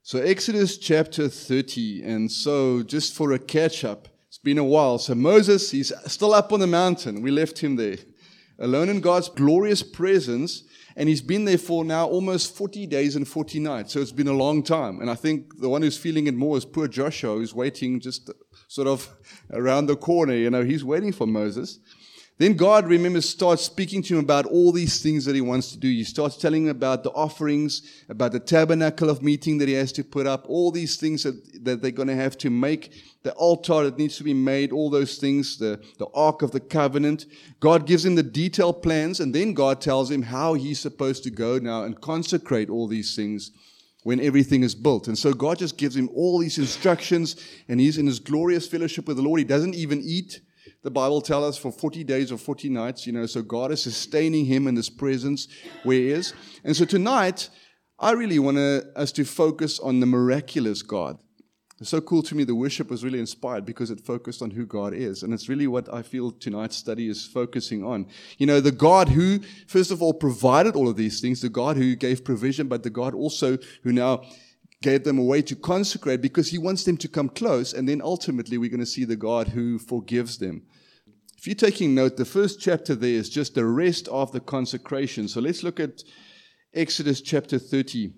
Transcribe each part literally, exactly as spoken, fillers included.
So Exodus chapter thirty, and so just for a catch-up, it's been a while. So Moses, he's still up on the mountain. We left him there, alone in God's glorious presence, and he's been there for now almost forty days and forty nights. So it's been a long time. And I think the one who's feeling it more is poor Joshua, who's waiting just sort of around the corner. You know, he's waiting for Moses. Then God, remember, starts speaking to him about all these things that he wants to do. He starts telling him about the offerings, about the tabernacle of meeting that he has to put up, all these things that, that they're going to have to make, the altar that needs to be made, all those things, the, the Ark of the Covenant. God gives him the detailed plans, and then God tells him how he's supposed to go now and consecrate all these things when everything is built. And so God just gives him all these instructions, and he's in his glorious fellowship with the Lord. He doesn't even eat. The Bible tells us for forty days or forty nights, you know, so God is sustaining him in his presence where he is. And so tonight, I really want to, us to focus on the miraculous God. It's so cool to me, the worship was really inspired because it focused on who God is. And it's really what I feel tonight's study is focusing on. You know, the God who, first of all, provided all of these things, the God who gave provision, but the God also who now gave them a way to consecrate because he wants them to come close, and then ultimately we're going to see the God who forgives them. If you're taking note, the first chapter there is just the rest of the consecration. So let's look at Exodus chapter thirty.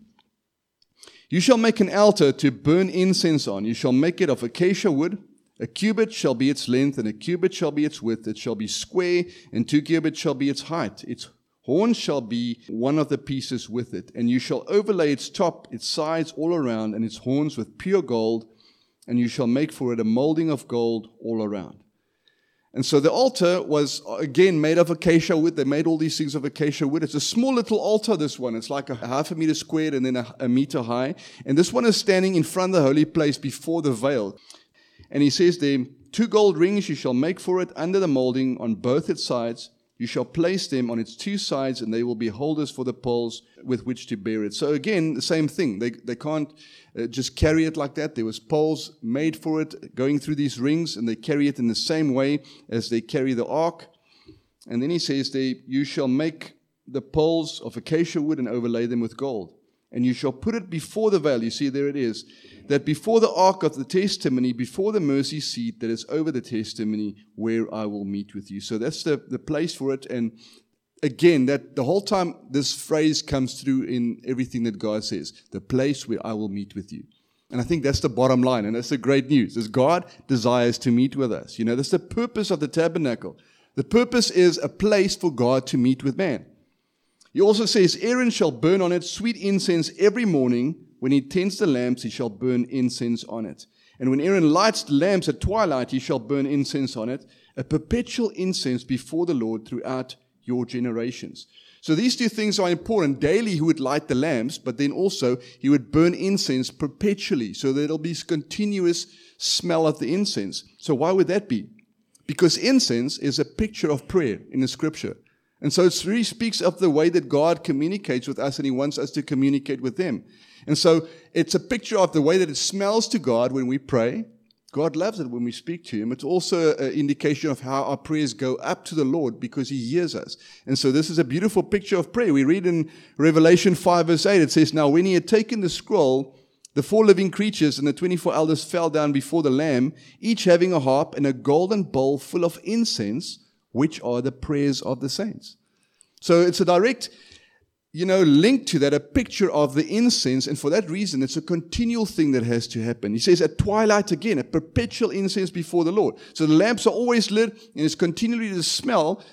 You shall make an altar to burn incense on. You shall make it of acacia wood. A cubit shall be its length, and a cubit shall be its width. It shall be square, and two cubits shall be its height. Its horn shall be one of the pieces with it, and you shall overlay its top, its sides all around, and its horns with pure gold, and you shall make for it a molding of gold all around. And so the altar was, again, made of acacia wood. They made all these things of acacia wood. It's a small little altar, this one. It's like a half a meter squared and then a, a meter high. And this one is standing in front of the holy place before the veil. And he says there, two gold rings you shall make for it under the molding on both its sides. You shall place them on its two sides, and they will be holders for the poles with which to bear it. So again, the same thing. They they can't uh, just carry it like that. There was poles made for it, going through these rings, and they carry it in the same way as they carry the ark. And then he says, they, you shall make the poles of acacia wood and overlay them with gold. And you shall put it before the veil. You see, there it is. That before the ark of the testimony, before the mercy seat that is over the testimony, where I will meet with you. So that's the, the place for it. And again, that the whole time this phrase comes through in everything that God says. The place where I will meet with you. And I think that's the bottom line. And that's the great news. Is God desires to meet with us. You know, that's the purpose of the tabernacle. The purpose is a place for God to meet with man. He also says, Aaron shall burn on it sweet incense every morning. When he tends the lamps, he shall burn incense on it. And when Aaron lights the lamps at twilight, he shall burn incense on it, a perpetual incense before the Lord throughout your generations. So these two things are important. Daily he would light the lamps, but then also he would burn incense perpetually, so that it'll be continuous smell of the incense. So why would that be? Because incense is a picture of prayer in the scripture. And so it really speaks of the way that God communicates with us, and he wants us to communicate with him. And so it's a picture of the way that it smells to God when we pray. God loves it when we speak to him. It's also an indication of how our prayers go up to the Lord because he hears us. And so this is a beautiful picture of prayer. We read in Revelation five verse eight, it says, Now when he had taken the scroll, the four living creatures and the twenty-four elders fell down before the Lamb, each having a harp and a golden bowl full of incense, which are the prayers of the saints. So it's a direct, you know, link to that, a picture of the incense, and for that reason, it's a continual thing that has to happen. He says at twilight again, a perpetual incense before the Lord. So the lamps are always lit, and it's continually the smell,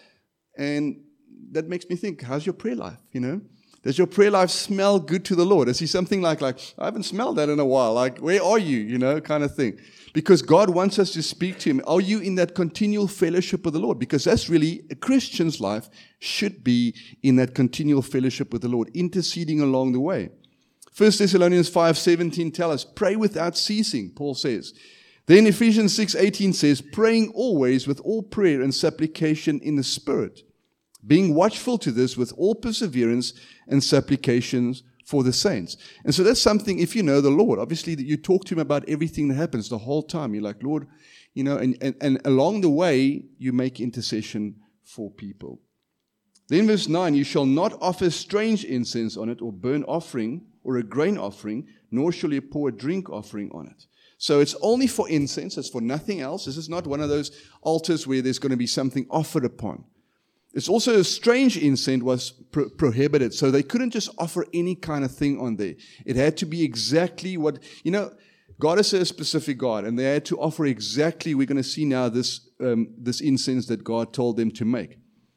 and that makes me think, how's your prayer life, you know? Does your prayer life smell good to the Lord? Is he something like, like, I haven't smelled that in a while, like, where are you, you know, kind of thing. Because God wants us to speak to him. Are you in that continual fellowship with the Lord? Because that's really, a Christian's life should be in that continual fellowship with the Lord, interceding along the way. First Thessalonians five seventeen tells us, pray without ceasing, Paul says. Then Ephesians six eighteen says, praying always with all prayer and supplication in the Spirit, being watchful to this with all perseverance and supplications for the saints. And so that's something, if you know the Lord, obviously that you talk to him about everything that happens the whole time. You're like, Lord, you know, and, and, and along the way, you make intercession for people. Then verse nine, you shall not offer strange incense on it or burnt offering or a grain offering, nor shall you pour a drink offering on it. So it's only for incense, it's for nothing else. This is not one of those altars where there's going to be something offered upon. It's also a strange incense was pro- prohibited, so they couldn't just offer any kind of thing on there. It had to be exactly what, you know, God is a specific God, and they had to offer exactly, we're going to see now, this um, this incense that God told them to make.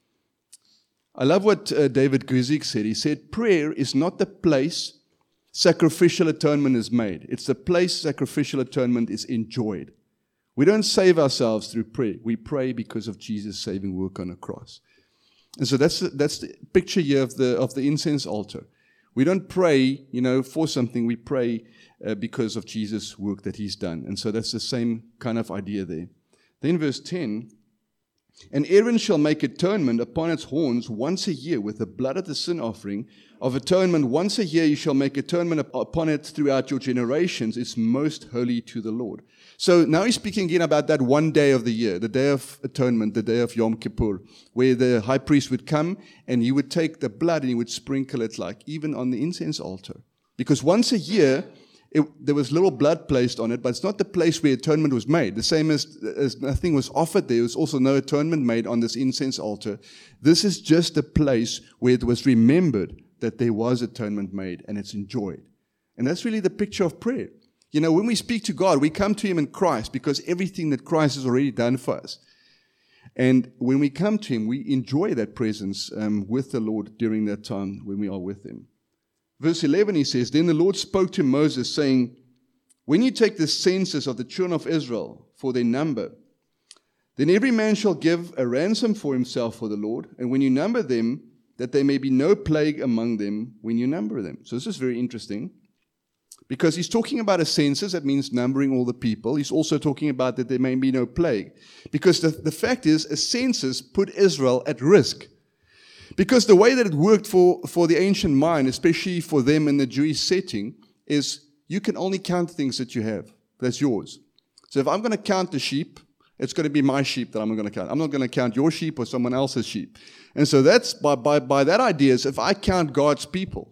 I love what uh, David Guzik said. He said, prayer is not the place sacrificial atonement is made. It's the place sacrificial atonement is enjoyed. We don't save ourselves through prayer. We pray because of Jesus' saving work on the cross. And so that's the, that's the picture here of the of the incense altar. We don't pray, you know, for something. We pray uh, because of Jesus' work that He's done. And so that's the same kind of idea there. Then verse ten, and Aaron shall make atonement upon its horns once a year with the blood of the sin offering of atonement. Once a year you shall make atonement upon it throughout your generations. It's most holy to the Lord. So now he's speaking again about that one day of the year, the day of atonement, the day of Yom Kippur, where the high priest would come and he would take the blood and he would sprinkle it, like even on the incense altar. Because once a year, it, there was little blood placed on it, but it's not the place where atonement was made. The same as, as nothing was offered there, there was also no atonement made on this incense altar. This is just a place where it was remembered that there was atonement made and it's enjoyed. And that's really the picture of prayer. You know, when we speak to God, we come to Him in Christ because everything that Christ has already done for us. And when we come to Him, we enjoy that presence um, with the Lord during that time when we are with Him. Verse eleven, he says, then the Lord spoke to Moses, saying, when you take the census of the children of Israel for their number, then every man shall give a ransom for himself for the Lord, and when you number them, that there may be no plague among them when you number them. So this is very interesting. Because he's talking about a census, that means numbering all the people. He's also talking about that there may be no plague. Because the, the fact is, a census put Israel at risk. Because the way that it worked for, for the ancient mind, especially for them in the Jewish setting, is you can only count things that you have. That's yours. So if I'm going to count the sheep, it's going to be my sheep that I'm going to count. I'm not going to count your sheep or someone else's sheep. And so that's, by, by, by that idea, is if I count God's people,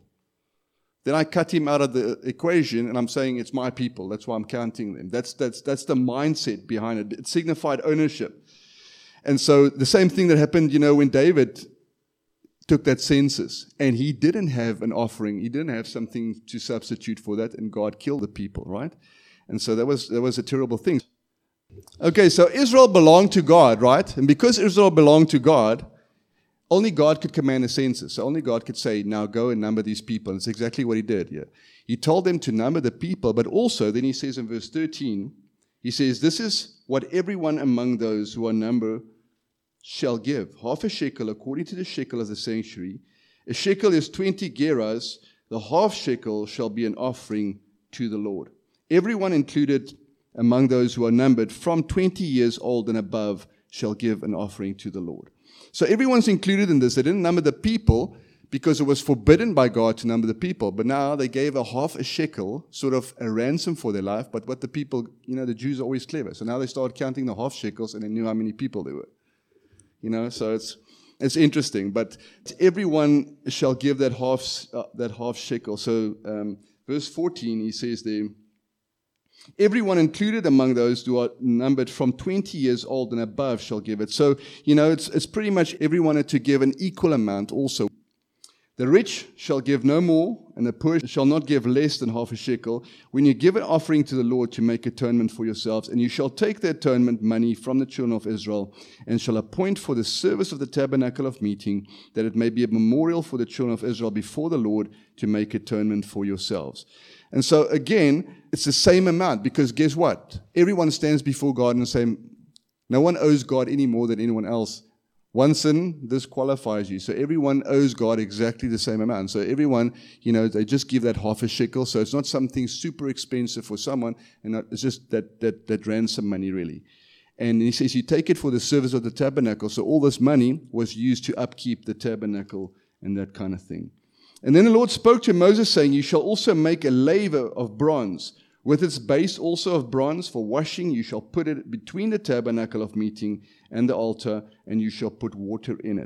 then I cut him out of the equation, and I'm saying it's my people. That's why I'm counting them. That's that's that's the mindset behind it. It signified ownership. And so the same thing that happened, you know, when David took that census, and he didn't have an offering. He didn't have something to substitute for that, and God killed the people, right? And so that was that was a terrible thing. Okay, so Israel belonged to God, right? And because Israel belonged to God, only God could command a census. So only God could say, now go and number these people. It's exactly what he did here. He told them to number the people, but also, then he says in verse thirteen, he says, this is what everyone among those who are numbered shall give. Half a shekel according to the shekel of the sanctuary. A shekel is twenty gerahs. The half shekel shall be an offering to the Lord. Everyone included among those who are numbered from twenty years old and above shall give an offering to the Lord. So everyone's included in this. They didn't number the people because it was forbidden by God to number the people. But now they gave a half a shekel, sort of a ransom for their life. But what the people, you know, the Jews are always clever. So now they started counting the half shekels and they knew how many people there were. You know, so it's it's interesting. But everyone shall give that half uh, that half shekel. So um, verse fourteen, he says there, everyone included among those who are numbered from twenty years old and above shall give it. So, you know, it's it's pretty much everyone had to give an equal amount also. The rich shall give no more, and the poor shall not give less than half a shekel, when you give an offering to the Lord to make atonement for yourselves. And you shall take the atonement money from the children of Israel, and shall appoint for the service of the tabernacle of meeting, that it may be a memorial for the children of Israel before the Lord, to make atonement for yourselves. And so, again, it's the same amount, because guess what? Everyone stands before God and say, no one owes God any more than anyone else. One sin disqualifies you. So everyone owes God exactly the same amount. So everyone, you know, they just give that half a shekel. So it's not something super expensive for someone, and it's just that that that ransom money, really. And he says, you take it for the service of the tabernacle. So all this money was used to upkeep the tabernacle and that kind of thing. And then the Lord spoke to Moses, saying, you shall also make a laver of bronze, with its base also of bronze for washing. You shall put it between the tabernacle of meeting and the altar, and you shall put water in it.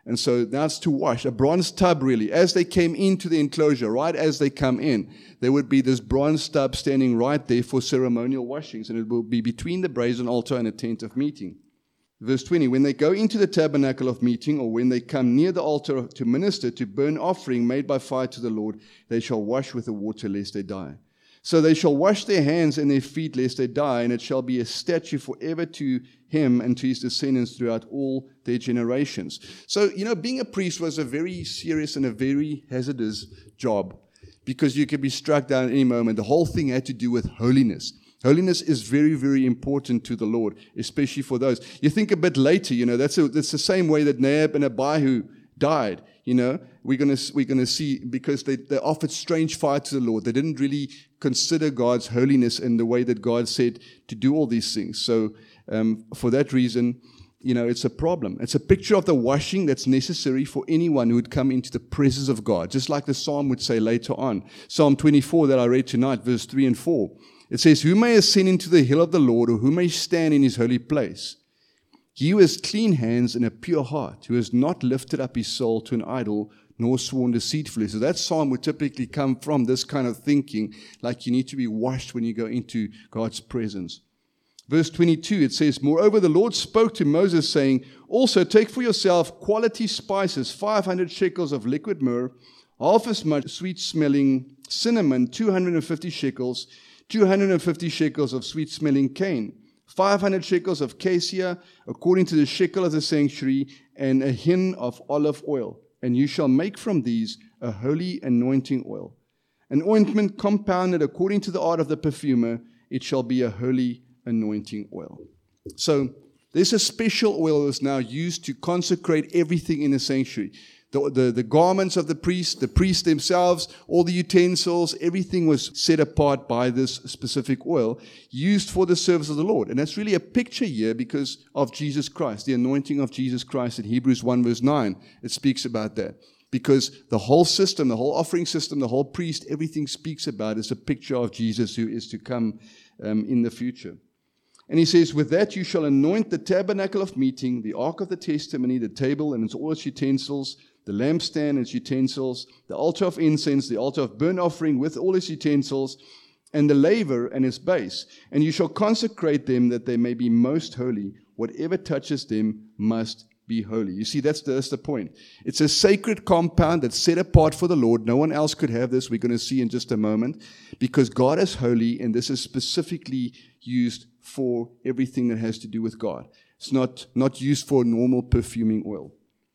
And so that's to wash. A bronze tub, really. As they came into the enclosure, right as they come in, there would be this bronze tub standing right there for ceremonial washings. And it will be between the brazen altar and the tent of meeting. Verse twenty, when they go into the tabernacle of meeting, or when they come near the altar to minister to burn offering made by fire to the Lord, they shall wash with the water lest they die. So they shall wash their hands and their feet lest they die, and it shall be a statute forever to him and to his descendants throughout all their generations. So, you know, being a priest was a very serious and a very hazardous job, because you could be struck down at any moment. The whole thing had to do with holiness. Holiness is very, very important to the Lord, especially for those. You think a bit later, you know, that's a, that's the same way that Nadab and Abihu died. You know, we're going to we're going to see, because they, they offered strange fire to the Lord. They didn't really consider God's holiness in the way that God said to do all these things. So um, for that reason, you know, it's a problem. It's a picture of the washing that's necessary for anyone who would come into the presence of God, just like the Psalm would say later on. Psalm twenty-four that I read tonight, verse three and four. It says, who may ascend into the hill of the Lord, or who may stand in his holy place? He who has clean hands and a pure heart, who has not lifted up his soul to an idol, nor sworn deceitfully. So that psalm would typically come from this kind of thinking, like you need to be washed when you go into God's presence. Verse twenty-two, it says, moreover, the Lord spoke to Moses, saying, also take for yourself quality spices, five hundred shekels of liquid myrrh, half as much sweet-smelling cinnamon, two hundred fifty shekels, two hundred fifty shekels of sweet-smelling cane, five hundred shekels of cassia, according to the shekel of the sanctuary, and a hin of olive oil. And you shall make from these a holy anointing oil. An ointment compounded according to the art of the perfumer, it shall be a holy anointing oil. So there's a special oil that's now used to consecrate everything in the sanctuary. The, the, the garments of the priest, the priests themselves, all the utensils, everything was set apart by this specific oil used for the service of the Lord. And that's really a picture here because of Jesus Christ, the anointing of Jesus Christ in Hebrews one verse nine. It speaks about that. Because the whole system, the whole offering system, the whole priest, everything speaks about is a picture of Jesus who is to come um, in the future. And he says, with that you shall anoint the tabernacle of meeting, the ark of the testimony, the table and its all its utensils, the lampstand and its utensils, the altar of incense, the altar of burnt offering with all its utensils, and the laver and its base. And you shall consecrate them that they may be most holy. Whatever touches them must be holy. You see, that's the, that's the point. It's a sacred compound that's set apart for the Lord. No one else could have this. We're going to see in just a moment. Because God is holy, and this is specifically used for everything that has to do with God. It's not, not used for normal perfuming oil.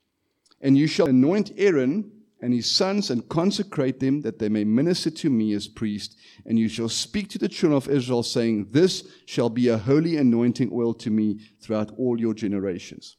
And you shall anoint Aaron and his sons and consecrate them that they may minister to me as priest. And you shall speak to the children of Israel, saying, this shall be a holy anointing oil to me throughout all your generations.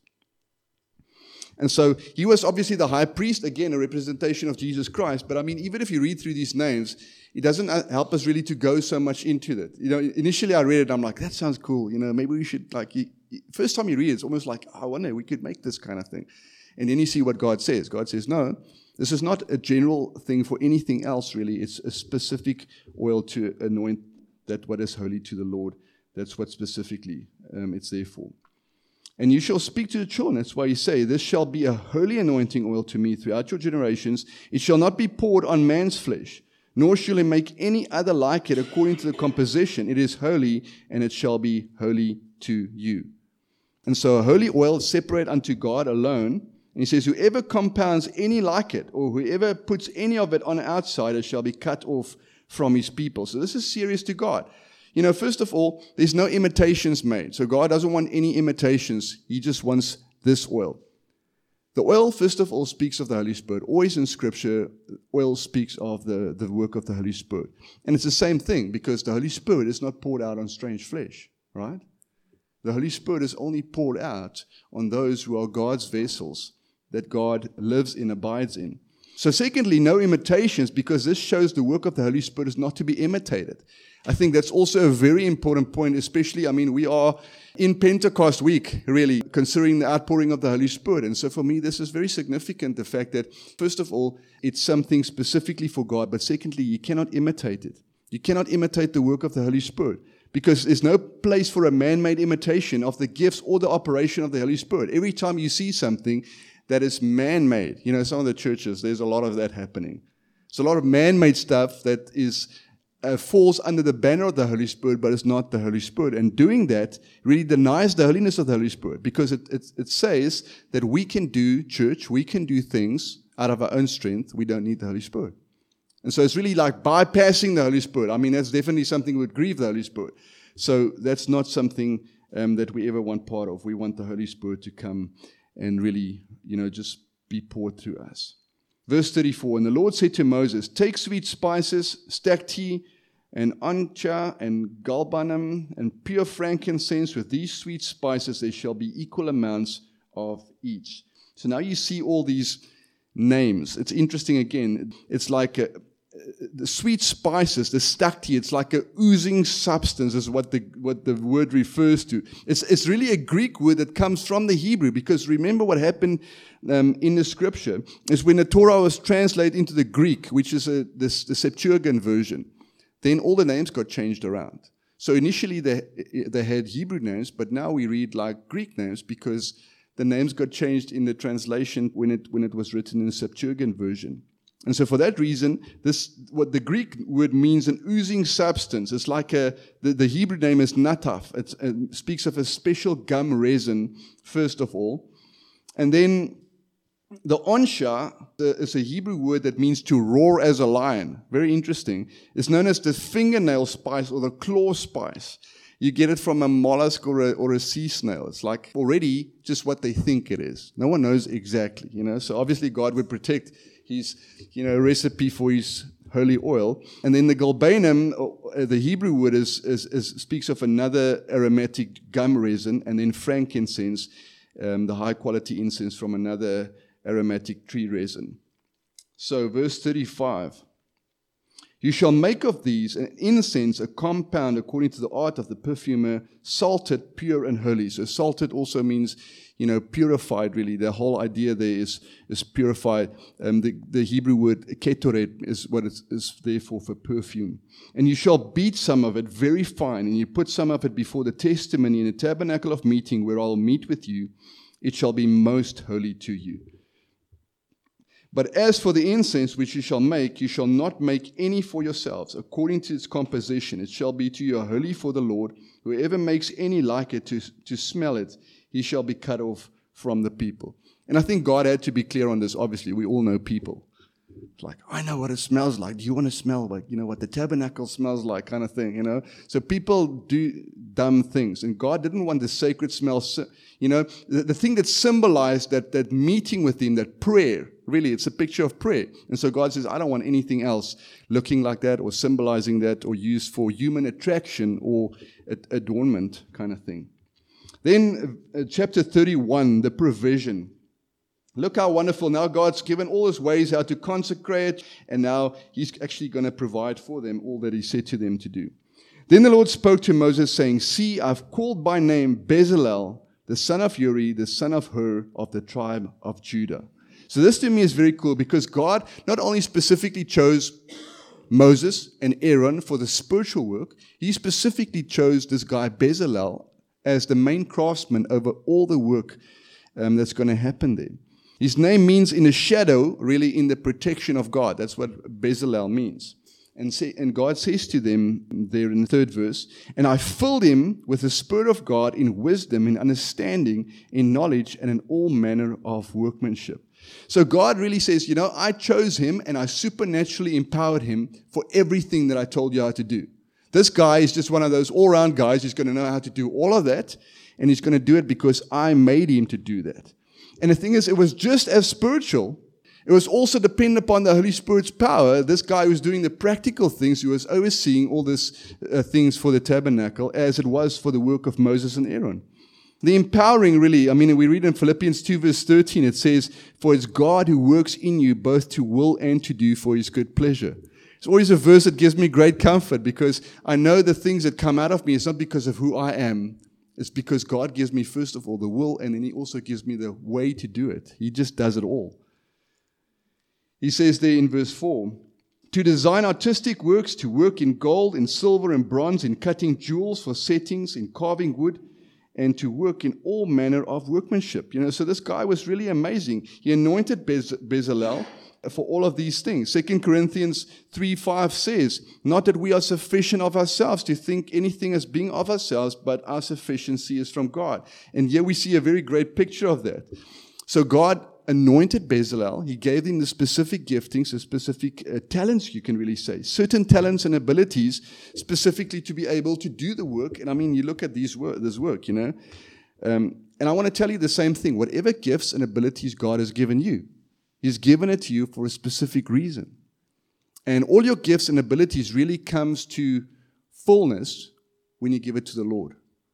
And so he was obviously the high priest, again, a representation of Jesus Christ. But I mean, even if you read through these names, it doesn't help us really to go so much into that. You know, initially I read it, I'm like, that sounds cool. You know, maybe we should, like, you, first time you read it, it's almost like, oh, I wonder, we could make this kind of thing. And then you see what God says. God says, no, this is not a general thing for anything else, really. It's a specific oil to anoint that what is holy to the Lord. That's what specifically um, it's there for. And you shall speak to the children. That's why you say, this shall be a holy anointing oil to me throughout your generations. It shall not be poured on man's flesh, nor shall he make any other like it according to the composition. It is holy, and it shall be holy to you. And so a holy oil is separate unto God alone. And he says, whoever compounds any like it, or whoever puts any of it on an outsider shall be cut off from his people. So this is serious to God. You know, first of all, there's no imitations made. So God doesn't want any imitations. He just wants this oil. The oil, first of all, speaks of the Holy Spirit. Always in Scripture, oil speaks of the, the work of the Holy Spirit. And it's the same thing, because the Holy Spirit is not poured out on strange flesh, right? The Holy Spirit is only poured out on those who are God's vessels, that God lives in, abides in. So secondly, no imitations, because this shows the work of the Holy Spirit is not to be imitated. I think that's also a very important point, especially, I mean, we are in Pentecost week, really, considering the outpouring of the Holy Spirit. And so for me, this is very significant, the fact that, first of all, it's something specifically for God, but secondly, you cannot imitate it. You cannot imitate the work of the Holy Spirit, because there's no place for a man-made imitation of the gifts or the operation of the Holy Spirit. Every time you see something, that is man-made. You know, some of the churches, there's a lot of that happening. It's a lot of man-made stuff that is uh, falls under the banner of the Holy Spirit, but it's not the Holy Spirit. And doing that really denies the holiness of the Holy Spirit, because it, it, it says that we can do church, we can do things out of our own strength. We don't need the Holy Spirit. And so it's really like bypassing the Holy Spirit. I mean, that's definitely something that would grieve the Holy Spirit. So that's not something um, that we ever want part of. We want the Holy Spirit to come and really, you know, just be poured through us. Verse thirty-four, and the Lord said to Moses, take sweet spices, stacte, and onycha, and galbanum, and pure frankincense. With these sweet spices there shall be equal amounts of each. So now you see all these names. It's interesting again. It's like a, the sweet spices, the stacte, it's like a oozing substance is what the what the word refers to. It's it's really a Greek word that comes from the Hebrew, because remember what happened um, in the scripture is when the Torah was translated into the Greek, which is a, this, the Septuagint version, then all the names got changed around. So initially they they had Hebrew names, but now we read like Greek names because the names got changed in the translation when it when it was written in the Septuagint version. And so for that reason, this what the Greek word means, an oozing substance. It's like a, the, the Hebrew name is nataf. It's, it speaks of a special gum resin, first of all. And then the onycha is a Hebrew word that means to roar as a lion. Very interesting. It's known as the fingernail spice or the claw spice. You get it from a mollusk or a, or a sea snail. It's like already just what they think it is. No one knows exactly, you know. So obviously God would protect his, you know, recipe for his holy oil. And then the galbanum, uh, the Hebrew word is, is, is speaks of another aromatic gum resin, and then frankincense, um, the high quality incense from another aromatic tree resin. So verse thirty-five. You shall make of these an incense, a compound according to the art of the perfumer, salted, pure, and holy. So salted also means, you know, purified, really. The whole idea there is, is purified. Um, the, the Hebrew word ketoret is what it is there for, for perfume. And you shall beat some of it very fine, and you put some of it before the testimony in the tabernacle of meeting, where I'll meet with you. It shall be most holy to you. But as for the incense which you shall make, you shall not make any for yourselves, according to its composition. It shall be to you holy for the Lord. Whoever makes any like it to, to smell it, he shall be cut off from the people. And I think God had to be clear on this. Obviously, we all know people. It's like, I know what it smells like. Do you want to smell like, you know, what the tabernacle smells like, kind of thing, you know? So people do dumb things. And God didn't want the sacred smell. You know, the, the thing that symbolized that, that meeting with him, that prayer, really, it's a picture of prayer. And so God says, I don't want anything else looking like that or symbolizing that or used for human attraction or ad- adornment kind of thing. Then uh, chapter thirty-one, the provision. Look how wonderful. Now God's given all his ways how to consecrate, and now he's actually going to provide for them all that he said to them to do. Then the Lord spoke to Moses, saying, see, I've called by name Bezalel, the son of Uri, the son of Hur, of the tribe of Judah. So this to me is very cool, because God not only specifically chose Moses and Aaron for the spiritual work, he specifically chose this guy Bezalel as the main craftsman over all the work um, that's going to happen there. His name means in the shadow, really in the protection of God. That's what Bezalel means. And, say, and God says to them there in the third verse, and I filled him with the Spirit of God in wisdom, in understanding, in knowledge, and in all manner of workmanship. So God really says, you know, I chose him and I supernaturally empowered him for everything that I told you how to do. This guy is just one of those all-round guys who's going to know how to do all of that, and he's going to do it because I made him to do that. And the thing is, it was just as spiritual. It was also dependent upon the Holy Spirit's power. This guy who was doing the practical things, who was overseeing all these uh, things for the tabernacle, as it was for the work of Moses and Aaron. The empowering really, I mean, we read in Philippians two verse thirteen, it says, for it's God who works in you both to will and to do for his good pleasure. It's always a verse that gives me great comfort, because I know the things that come out of me, it's not because of who I am. It's because God gives me, first of all, the will, and then he also gives me the way to do it. He just does it all. He says there in verse four, to design artistic works, to work in gold, in silver, and bronze, in cutting jewels for settings, in carving wood, and to work in all manner of workmanship. You know, so this guy was really amazing. He anointed Bez- Bezalel for all of these things. Second Corinthians three five says, not that we are sufficient of ourselves to think anything as being of ourselves, but our sufficiency is from God. And here we see a very great picture of that. So God anointed Bezalel. He gave him the specific giftings, the specific uh, talents, you can really say. Certain talents and abilities specifically to be able to do the work. And I mean, you look at these wor- this work, you know. Um, and I want to tell you the same thing. Whatever gifts and abilities God has given you, He's given it to you for a specific reason. And all your gifts and abilities really comes to fullness when you give it to the Lord.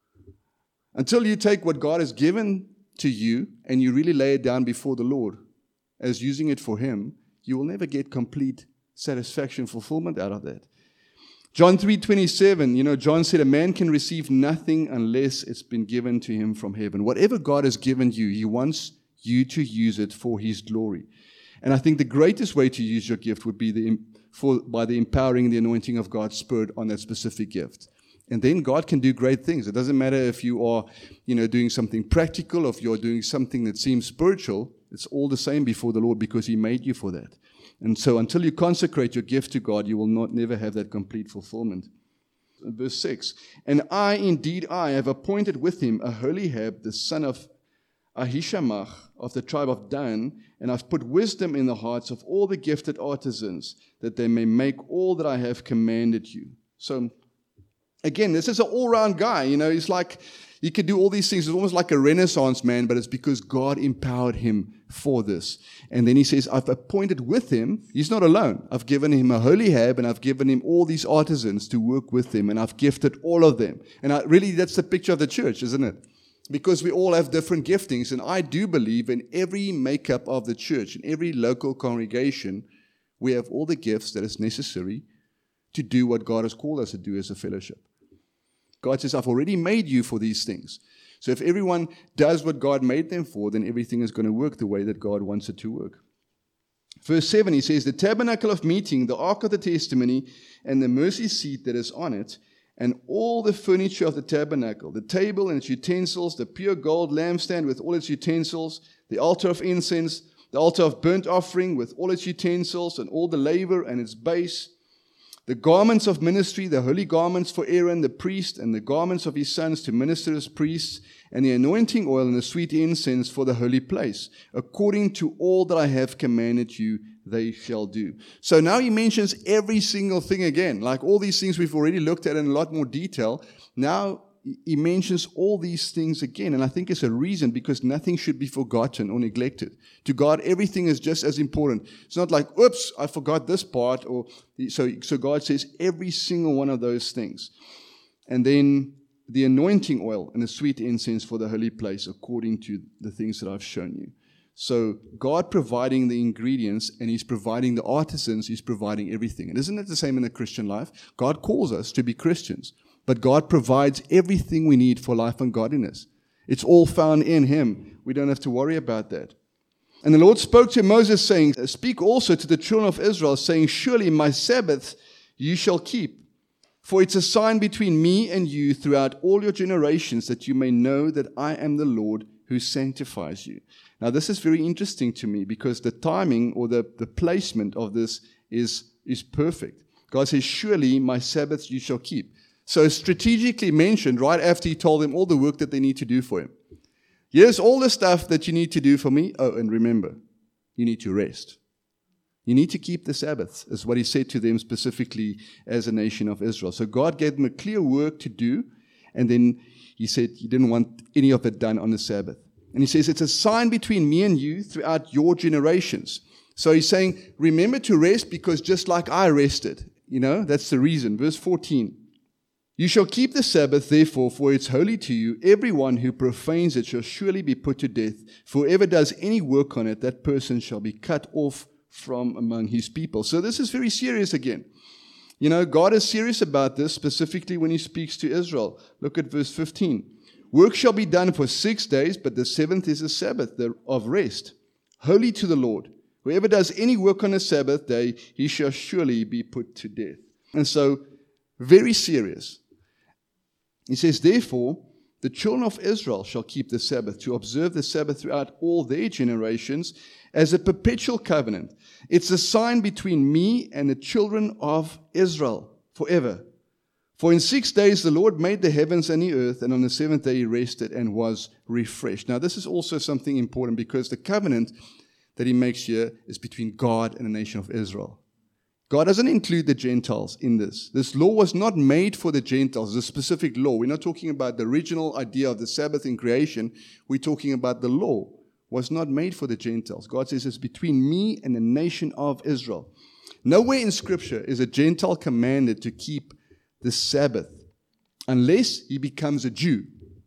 Until you take what God has given to you and you really lay it down before the Lord as using it for Him, you will never get complete satisfaction, fulfillment out of that. John three twenty-seven, you know, John said, a man can receive nothing unless it's been given to him from heaven. Whatever God has given you, He wants you to use it for His glory. And I think the greatest way to use your gift would be the, for, by the empowering, the anointing of God's Spirit on that specific gift. And then God can do great things. It doesn't matter if you are, you know, doing something practical, or if you're doing something that seems spiritual. It's all the same before the Lord because He made you for that. And so until you consecrate your gift to God, you will not never have that complete fulfillment. Verse six, and I, indeed I, have appointed with him Aholiab, the son of Ahishamach of the tribe of Dan, and I've put wisdom in the hearts of all the gifted artisans, that they may make all that I have commanded you. So, again, this is an all-round guy. You know, he's like, he could do all these things. It's almost like a Renaissance man, but it's because God empowered him for this. And then he says, I've appointed with him, he's not alone. I've given him Aholiab, and I've given him all these artisans to work with him, and I've gifted all of them. And I, really, that's the picture of the church, isn't it? Because we all have different giftings, and I do believe in every makeup of the church, in every local congregation, we have all the gifts that is necessary to do what God has called us to do as a fellowship. God says, I've already made you for these things. So if everyone does what God made them for, then everything is going to work the way that God wants it to work. Verse seven, he says, the tabernacle of meeting, the ark of the testimony, and the mercy seat that is on it, and all the furniture of the tabernacle, the table and its utensils, the pure gold lampstand with all its utensils, the altar of incense, the altar of burnt offering with all its utensils, and all the laver and its base, the garments of ministry, the holy garments for Aaron the priest, and the garments of his sons to minister as priests, and the anointing oil and the sweet incense for the holy place, according to all that I have commanded you, they shall do. So now he mentions every single thing again, like all these things we've already looked at in a lot more detail. Now he mentions all these things again, and I think it's a reason, because nothing should be forgotten or neglected. To God, everything is just as important. It's not like, oops, I forgot this part. Or so, so God says every single one of those things. And then the anointing oil and the sweet incense for the holy place, according to the things that I've shown you. So God providing the ingredients, and He's providing the artisans, He's providing everything. And isn't it the same in the Christian life? God calls us to be Christians, but God provides everything we need for life and godliness. It's all found in Him. We don't have to worry about that. And the Lord spoke to Moses, saying, speak also to the children of Israel, saying, surely my Sabbath you shall keep. For it's a sign between me and you throughout all your generations, that you may know that I am the Lord who sanctifies you. Now, this is very interesting to me, because the timing or the, the placement of this is, is perfect. God says, surely my Sabbaths you shall keep. So strategically mentioned right after He told them all the work that they need to do for Him. Here's all the stuff that you need to do for me. Oh, and remember, you need to rest. You need to keep the Sabbath, is what He said to them specifically as a nation of Israel. So God gave them a clear work to do, and then He said He didn't want any of it done on the Sabbath. And He says, it's a sign between me and you throughout your generations. So He's saying, remember to rest, because just like I rested, you know, that's the reason. Verse fourteen. You shall keep the Sabbath, therefore, for it's holy to you. Everyone who profanes it shall surely be put to death. For whoever does any work on it, that person shall be cut off from among his people. So this is very serious again. You know, God is serious about this, specifically when He speaks to Israel. Look at verse fifteen. Work shall be done for six days, but the seventh is a Sabbath of rest, holy to the Lord. Whoever does any work on a Sabbath day, he shall surely be put to death. And so, very serious. He says, therefore, The children of Israel shall keep the Sabbath, to observe the Sabbath throughout all their generations as a perpetual covenant. It's a sign between me and the children of Israel forever. For in six days the Lord made the heavens and the earth, and on the seventh day he rested and was refreshed. Now this is also something important, because the covenant that he makes here is between God and the nation of Israel. God doesn't include the Gentiles in this. This law was not made for the Gentiles, it's a specific law. We're not talking about the original idea of the Sabbath in creation. We're talking about the law was not made for the Gentiles. God says it's between me and the nation of Israel. Nowhere in Scripture is a Gentile commanded to keep the Sabbath unless he becomes a Jew.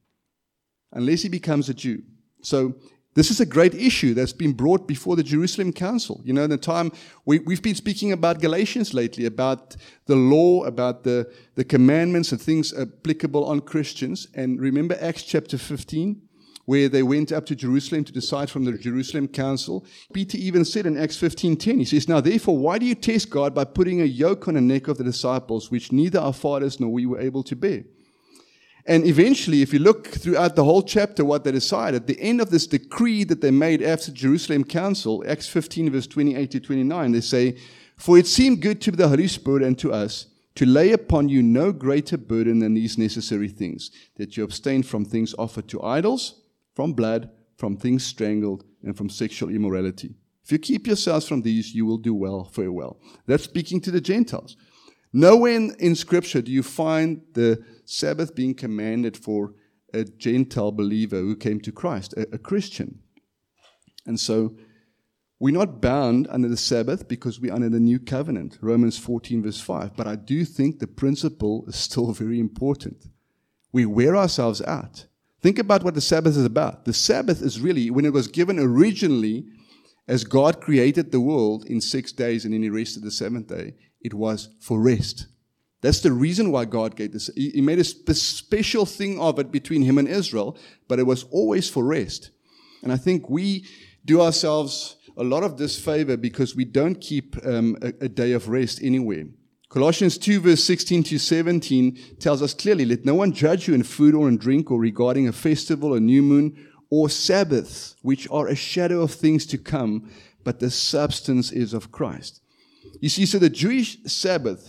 Unless he becomes a Jew. So this is a great issue that's been brought before the Jerusalem Council. You know, in the time, we, we've been speaking about Galatians lately, about the law, about the, the commandments and things applicable on Christians. And remember Acts chapter fifteen, where they went up to Jerusalem to decide from the Jerusalem Council. Peter even said in Acts fifteen ten, he says, "Now therefore, why do you test God by putting a yoke on the neck of the disciples, which neither our fathers nor we were able to bear?" And eventually, if you look throughout the whole chapter, what they decided, at the end of this decree that they made after the Jerusalem Council, Acts fifteen, verse twenty-eight to twenty-nine, they say, "For it seemed good to the Holy Spirit and to us to lay upon you no greater burden than these necessary things, that you abstain from things offered to idols, from blood, from things strangled, and from sexual immorality. If you keep yourselves from these, you will do well, farewell." That's speaking to the Gentiles. Nowhere in, in Scripture do you find the Sabbath being commanded for a Gentile believer who came to Christ, a, a Christian. And so we're not bound under the Sabbath because we're under the new covenant, Romans fourteen, verse five. But I do think the principle is still very important. We wear ourselves out. Think about what the Sabbath is about. The Sabbath is really, when it was given originally, as God created the world in six days and then he rested the seventh day, it was for rest. That's the reason why God gave this. He made a special thing of it between him and Israel, but it was always for rest. And I think we do ourselves a lot of disfavor because we don't keep um, a, a day of rest anywhere. Colossians two, verse sixteen to seventeen tells us clearly, "Let no one judge you in food or in drink or regarding a festival, a new moon, or Sabbaths, which are a shadow of things to come, but the substance is of Christ." You see, so the Jewish Sabbath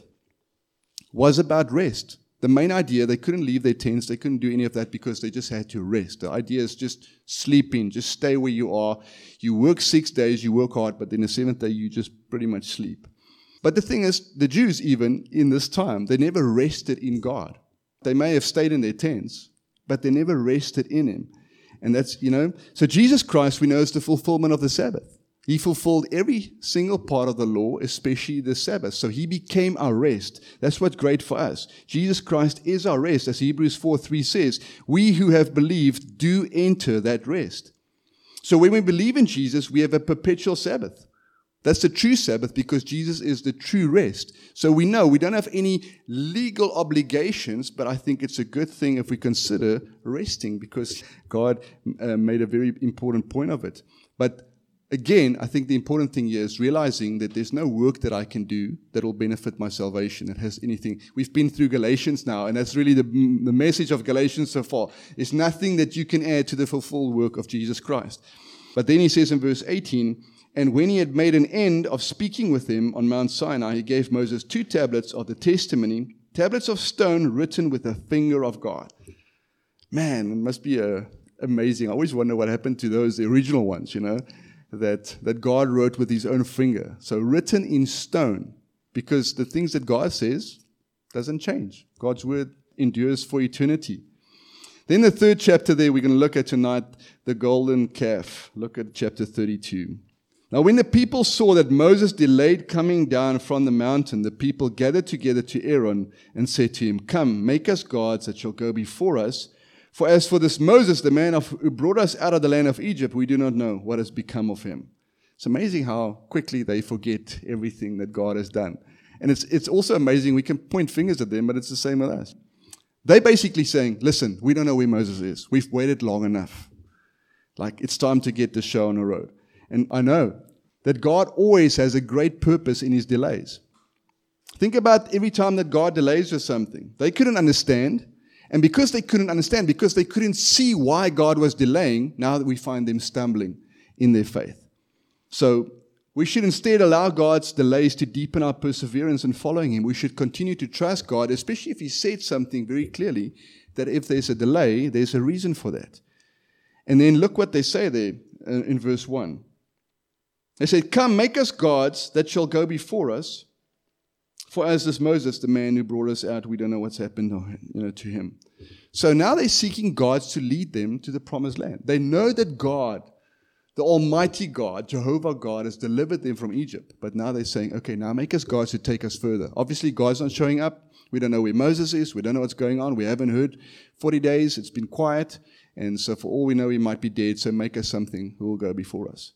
was about rest. The main idea, they couldn't leave their tents, they couldn't do any of that because they just had to rest. The idea is just sleep in, just stay where you are. You work six days, you work hard, but then the seventh day you just pretty much sleep. But the thing is, the Jews even in this time, they never rested in God. They may have stayed in their tents, but they never rested in Him. And that's, you know, so Jesus Christ, we know, is the fulfillment of the Sabbath. He fulfilled every single part of the law, especially the Sabbath. So He became our rest. That's what's great for us. Jesus Christ is our rest. As Hebrews four three says, we who have believed do enter that rest. So when we believe in Jesus, we have a perpetual Sabbath. That's the true Sabbath because Jesus is the true rest. So we know we don't have any legal obligations, but I think it's a good thing if we consider resting because God uh, made a very important point of it. But again, I think the important thing here is realizing that there's no work that I can do that will benefit my salvation. It has anything. We've been through Galatians now, and that's really the, the message of Galatians so far. There's nothing that you can add to the fulfilled work of Jesus Christ. But then he says in verse eighteen, "And when he had made an end of speaking with him on Mount Sinai, he gave Moses two tablets of the testimony, tablets of stone written with the finger of God." Man, it must be uh, amazing. I always wonder what happened to those, the original ones, you know. That, that God wrote with His own finger. So written in stone. Because the things that God says doesn't change. God's word endures for eternity. Then the third chapter there we're going to look at tonight, the golden calf. Look at chapter thirty-two. "Now when the people saw that Moses delayed coming down from the mountain, the people gathered together to Aaron and said to him, 'Come, make us gods that shall go before us. For as for this Moses, the man of, who brought us out of the land of Egypt, we do not know what has become of him.'" It's amazing how quickly they forget everything that God has done. And it's it's also amazing, we can point fingers at them, but it's the same with us. They're basically saying, listen, we don't know where Moses is. We've waited long enough. Like, it's time to get the show on the road. And I know that God always has a great purpose in His delays. Think about every time that God delays with something. They couldn't understand. And because they couldn't understand, because they couldn't see why God was delaying, now that we find them stumbling in their faith. So we should instead allow God's delays to deepen our perseverance in following Him. We should continue to trust God, especially if He said something very clearly, that if there's a delay, there's a reason for that. And then look what they say there in verse one. They said, "Come, make us gods that shall go before us. For as this Moses, the man who brought us out, we don't know what's happened you know, to him." So now they're seeking gods to lead them to the promised land. They know that God, the Almighty God, Jehovah God, has delivered them from Egypt. But now they're saying, okay, now make us gods to take us further. Obviously, God's not showing up. We don't know where Moses is. We don't know what's going on. We haven't heard forty days. It's been quiet. And so for all we know, He might be dead. So make us something who will go before us.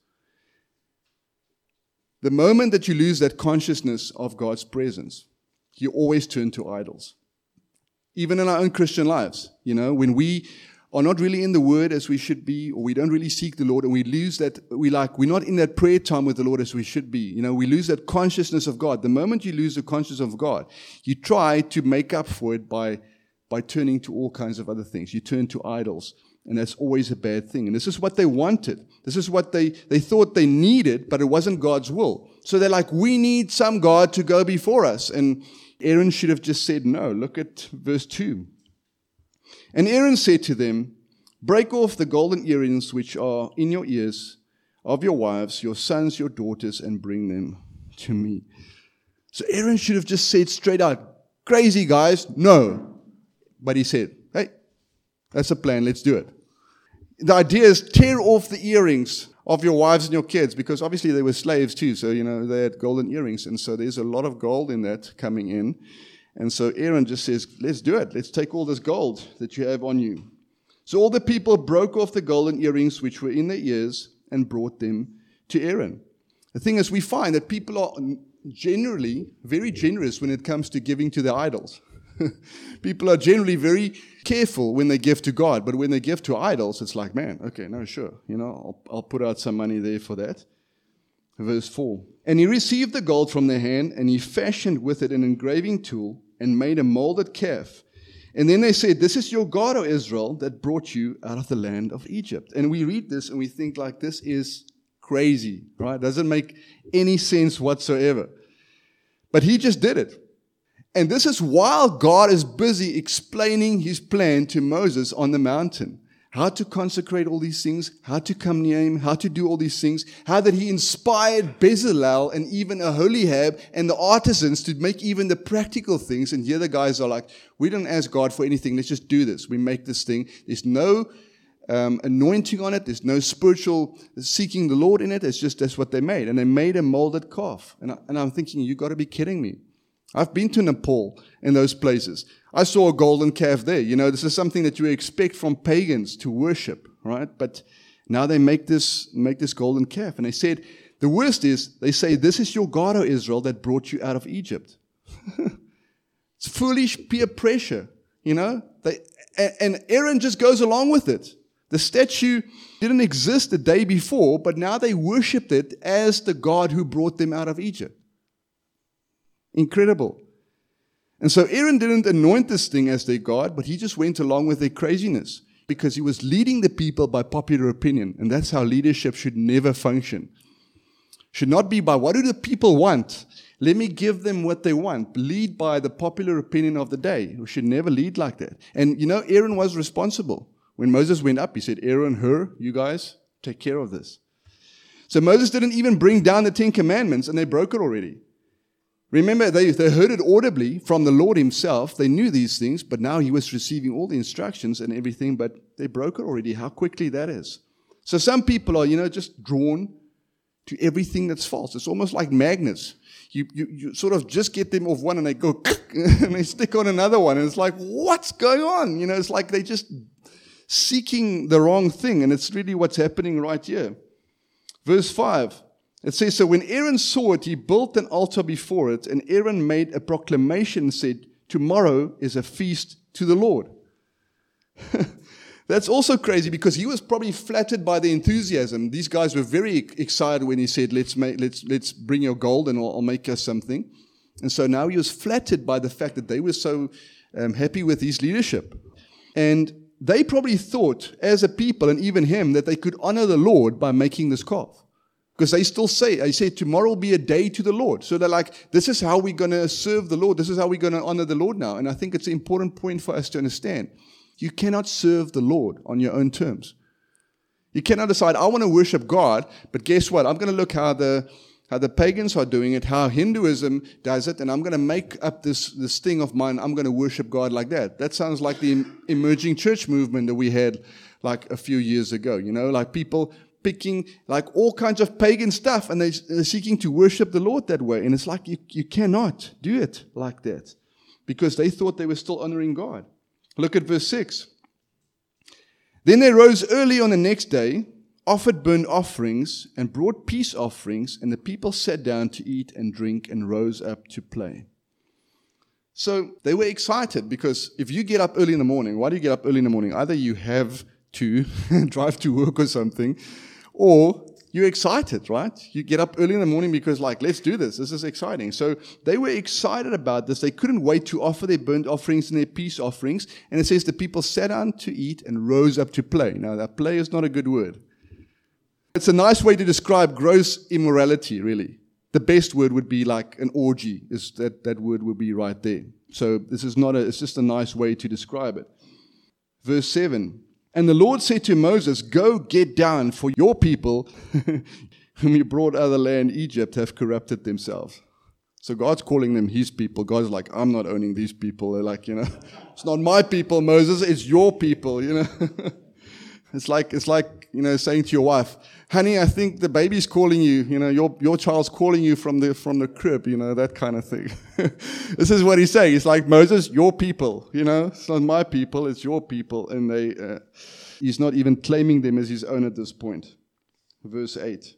The moment that you lose that consciousness of God's presence, you always turn to idols. Even in our own Christian lives, you know, when we are not really in the Word as we should be, or we don't really seek the Lord, and we lose that, we like, we're not in that prayer time with the Lord as we should be. You know, we lose that consciousness of God. The moment you lose the consciousness of God, you try to make up for it by, by turning to all kinds of other things. You turn to idols. And that's always a bad thing. And this is what they wanted. This is what they, they thought they needed, but it wasn't God's will. So they're like, we need some God to go before us. And Aaron should have just said no. Look at verse two. And Aaron said to them, "Break off the golden earrings which are in your ears of your wives, your sons, your daughters, and bring them to me." So Aaron should have just said straight out, "Crazy guys, no." But he said, "Hey, that's a plan. Let's do it." The idea is tear off the earrings of your wives and your kids, because obviously they were slaves too. So, you know, they had golden earrings. And so there's a lot of gold in that coming in. And so Aaron just says, let's do it. Let's take all this gold that you have on you. So all the people broke off the golden earrings which were in their ears and brought them to Aaron. The thing is, we find that people are generally very generous when it comes to giving to their idols. People are generally very careful when they give to God, but when they give to idols, it's like, man, okay, no, sure, you know, I'll, I'll put out some money there for that. Verse four. And he received the gold from their hand, and he fashioned with it an engraving tool, and made a molded calf. And then they said, "This is your God, O Israel, that brought you out of the land of Egypt." And we read this, and we think like, this is crazy, right? Doesn't make any sense whatsoever. But he just did it. And this is while God is busy explaining His plan to Moses on the mountain. How to consecrate all these things, how to come near Him, how to do all these things, how that He inspired Bezalel and even Aholiab and the artisans to make even the practical things. And here the guys are like, we don't ask God for anything, let's just do this. We make this thing. There's no um, anointing on it. There's no spiritual seeking the Lord in it. It's just that's what they made. And they made a molded calf. And, I, and I'm thinking, you got to be kidding me. I've been to Nepal in those places. I saw a golden calf there. You know, this is something that you expect from pagans to worship, right? But now they make this make this golden calf. And they said, the worst is, they say, "This is your God, O Israel, that brought you out of Egypt." It's foolish peer pressure, you know? They, and Aaron just goes along with it. The statue didn't exist the day before, but now they worshipped it as the God who brought them out of Egypt. Incredible. And so Aaron didn't anoint this thing as their God, but he just went along with their craziness because he was leading the people by popular opinion. And that's how leadership should never function. Should not be by what do the people want? Let me give them what they want. Lead by the popular opinion of the day. We should never lead like that. And you know, Aaron was responsible. When Moses went up, he said, "Aaron, Hur, you guys, take care of this." So Moses didn't even bring down the Ten Commandments, and they broke it already. Remember, they, they heard it audibly from the Lord Himself. They knew these things, but now He was receiving all the instructions and everything, but they broke it already. How quickly that is. So some people are, you know, just drawn to everything that's false. It's almost like magnets. You, you, you sort of just get them off one and they go, and they stick on another one. And it's like, what's going on? You know, it's like they're just seeking the wrong thing. And it's really what's happening right here. Verse five. It says, "So when Aaron saw it, he built an altar before it, and Aaron made a proclamation and said, 'Tomorrow is a feast to the Lord.'" That's also crazy because he was probably flattered by the enthusiasm. These guys were very excited when he said, let's make, let's, let's bring your gold and I'll, I'll make us something. And so now he was flattered by the fact that they were so um, happy with his leadership. And they probably thought, as a people, and even him, that they could honor the Lord by making this calf. Because they still say, they say, tomorrow will be a day to the Lord. So they're like, this is how we're going to serve the Lord. This is how we're going to honor the Lord now. And I think it's an important point for us to understand. You cannot serve the Lord on your own terms. You cannot decide, I want to worship God, but guess what? I'm going to look how the how the pagans are doing it, how Hinduism does it, and I'm going to make up this, this thing of mine. I'm going to worship God like that. That sounds like the emerging church movement that we had like a few years ago. You know, like people picking like all kinds of pagan stuff, and they, they're seeking to worship the Lord that way. And it's like you, you cannot do it like that because they thought they were still honoring God. Look at verse six. Then they rose early on the next day, offered burnt offerings, and brought peace offerings, and the people sat down to eat and drink and rose up to play. So they were excited because if you get up early in the morning, why do you get up early in the morning? Either you have to drive to work or something, or you're excited, right? You get up early in the morning because, like, let's do this. This is exciting. So they were excited about this. They couldn't wait to offer their burnt offerings and their peace offerings. And it says the people sat down to eat and rose up to play. Now, that play is not a good word. It's a nice way to describe gross immorality, really. The best word would be like an orgy. Is that, that word would be right there. So this is not a, it's just a nice way to describe it. Verse seven. And the Lord said to Moses, go get down, for your people, whom you brought out of the land Egypt, have corrupted themselves. So God's calling them his people. God's like, I'm not owning these people. They're like, you know, it's not my people, Moses, it's your people, you know. It's like, it's like, you know, saying to your wife, honey, I think the baby's calling you, you know, your, your child's calling you from the, from the crib, you know, that kind of thing. This is what he's saying. It's like, Moses, your people, you know, it's not my people, it's your people. And they, uh, he's not even claiming them as his own at this point. Verse eight.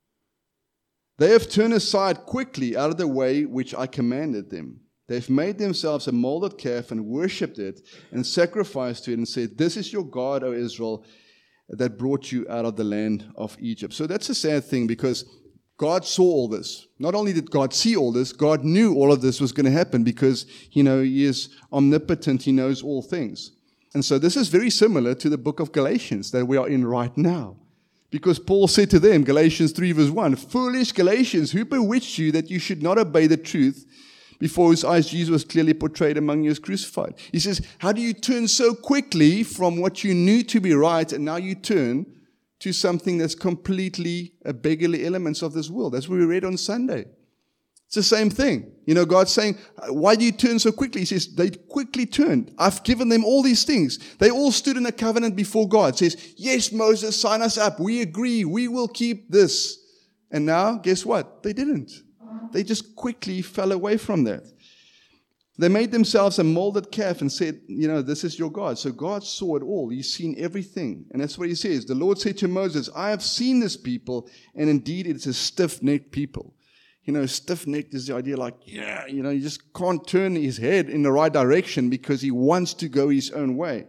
They have turned aside quickly out of the way which I commanded them. They've made themselves a molded calf and worshipped it and sacrificed to it and said, this is your God, O Israel, that brought you out of the land of Egypt. So that's a sad thing because God saw all this. Not only did God see all this, God knew all of this was going to happen because, you know, he is omnipotent. He knows all things. And so this is very similar to the book of Galatians that we are in right now. Because Paul said to them, Galatians three verse one, foolish Galatians, who bewitched you that you should not obey the truth, before whose eyes Jesus was clearly portrayed among you as crucified. He says, how do you turn so quickly from what you knew to be right, and now you turn to something that's completely a beggarly elements of this world? That's what we read on Sunday. It's the same thing. You know, God's saying, why do you turn so quickly? He says, they quickly turned. I've given them all these things. They all stood in a covenant before God. It says, yes, Moses, sign us up. We agree. We will keep this. And now, guess what? They didn't. They just quickly fell away from that. They made themselves a molded calf and said, you know, this is your God. So God saw it all. He's seen everything. And that's what he says. The Lord said to Moses, I have seen this people, and indeed it's a stiff-necked people. You know, stiff-necked is the idea like, yeah, you know, he just can't turn his head in the right direction because he wants to go his own way.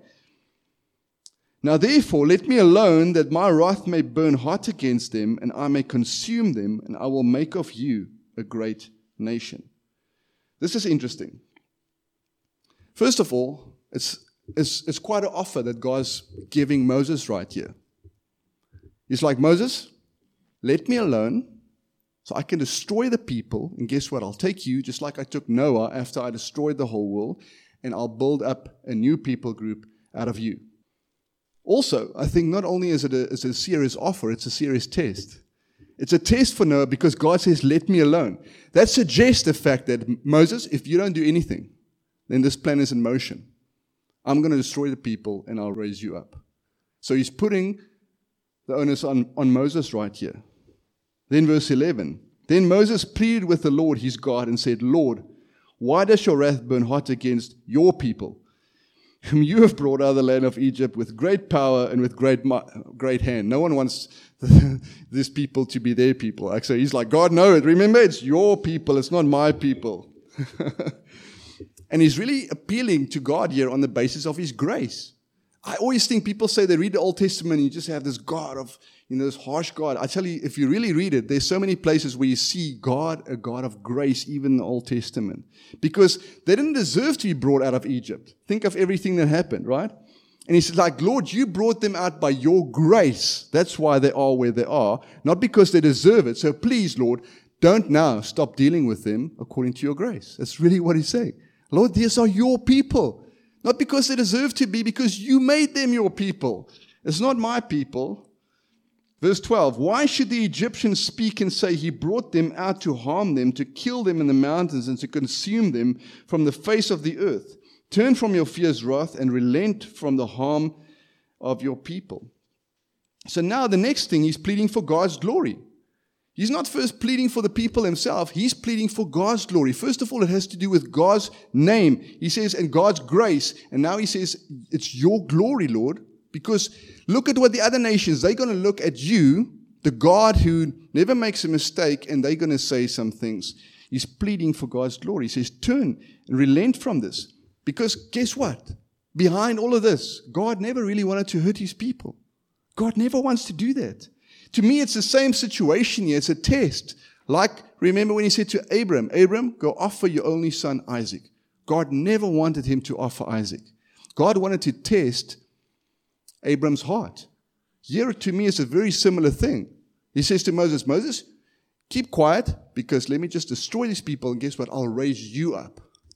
Now therefore, let me alone that my wrath may burn hot against them, and I may consume them, and I will make of you a great nation. This is interesting. First of all, it's, it's, it's quite an offer that God's giving Moses right here. He's like, Moses, let me alone so I can destroy the people. And guess what? I'll take you just like I took Noah after I destroyed the whole world, and I'll build up a new people group out of you. Also, I think not only is it a, is it a serious offer, it's a serious test. It's a test for Noah because God says, let me alone. That suggests the fact that, Moses, if you don't do anything, then this plan is in motion. I'm going to destroy the people and I'll raise you up. So he's putting the onus on, on Moses right here. Then verse eleven. Then Moses pleaded with the Lord his God and said, Lord, why does your wrath burn hot against your people, whom you have brought out of the land of Egypt with great power and with great great hand? No one wants these people to be their people. So he's like, God, no, remember, it's your people, it's not my people. And he's really appealing to God here on the basis of his grace. I always think people say they read the Old Testament and you just have this God of, you know, this harsh God. I tell you, if you really read it, there's so many places where you see God, a God of grace, even in the Old Testament. Because they didn't deserve to be brought out of Egypt. Think of everything that happened, right? And he's like, Lord, you brought them out by your grace. That's why they are where they are, not because they deserve it. So please, Lord, don't now stop dealing with them according to your grace. That's really what he's saying. Lord, these are your people. Not because they deserve to be, because you made them your people. It's not my people. Verse twelve, why should the Egyptians speak and say he brought them out to harm them, to kill them in the mountains and to consume them from the face of the earth? Turn from your fierce wrath and relent from the harm of your people. So now the next thing, he's pleading for God's glory. He's not first pleading for the people himself. He's pleading for God's glory. First of all, it has to do with God's name. He says, and God's grace. And now he says, it's your glory, Lord. Because look at what the other nations, they're going to look at you, the God who never makes a mistake, and they're going to say some things. He's pleading for God's glory. He says, turn and relent from this. Because guess what? Behind all of this, God never really wanted to hurt his people. God never wants to do that. To me, it's the same situation here. It's a test. Like, remember when he said to Abram, Abram, go offer your only son Isaac. God never wanted him to offer Isaac. God wanted to test Abram's heart. Here, to me, it's a very similar thing. He says to Moses, Moses, keep quiet, because let me just destroy these people, and guess what? I'll raise you up.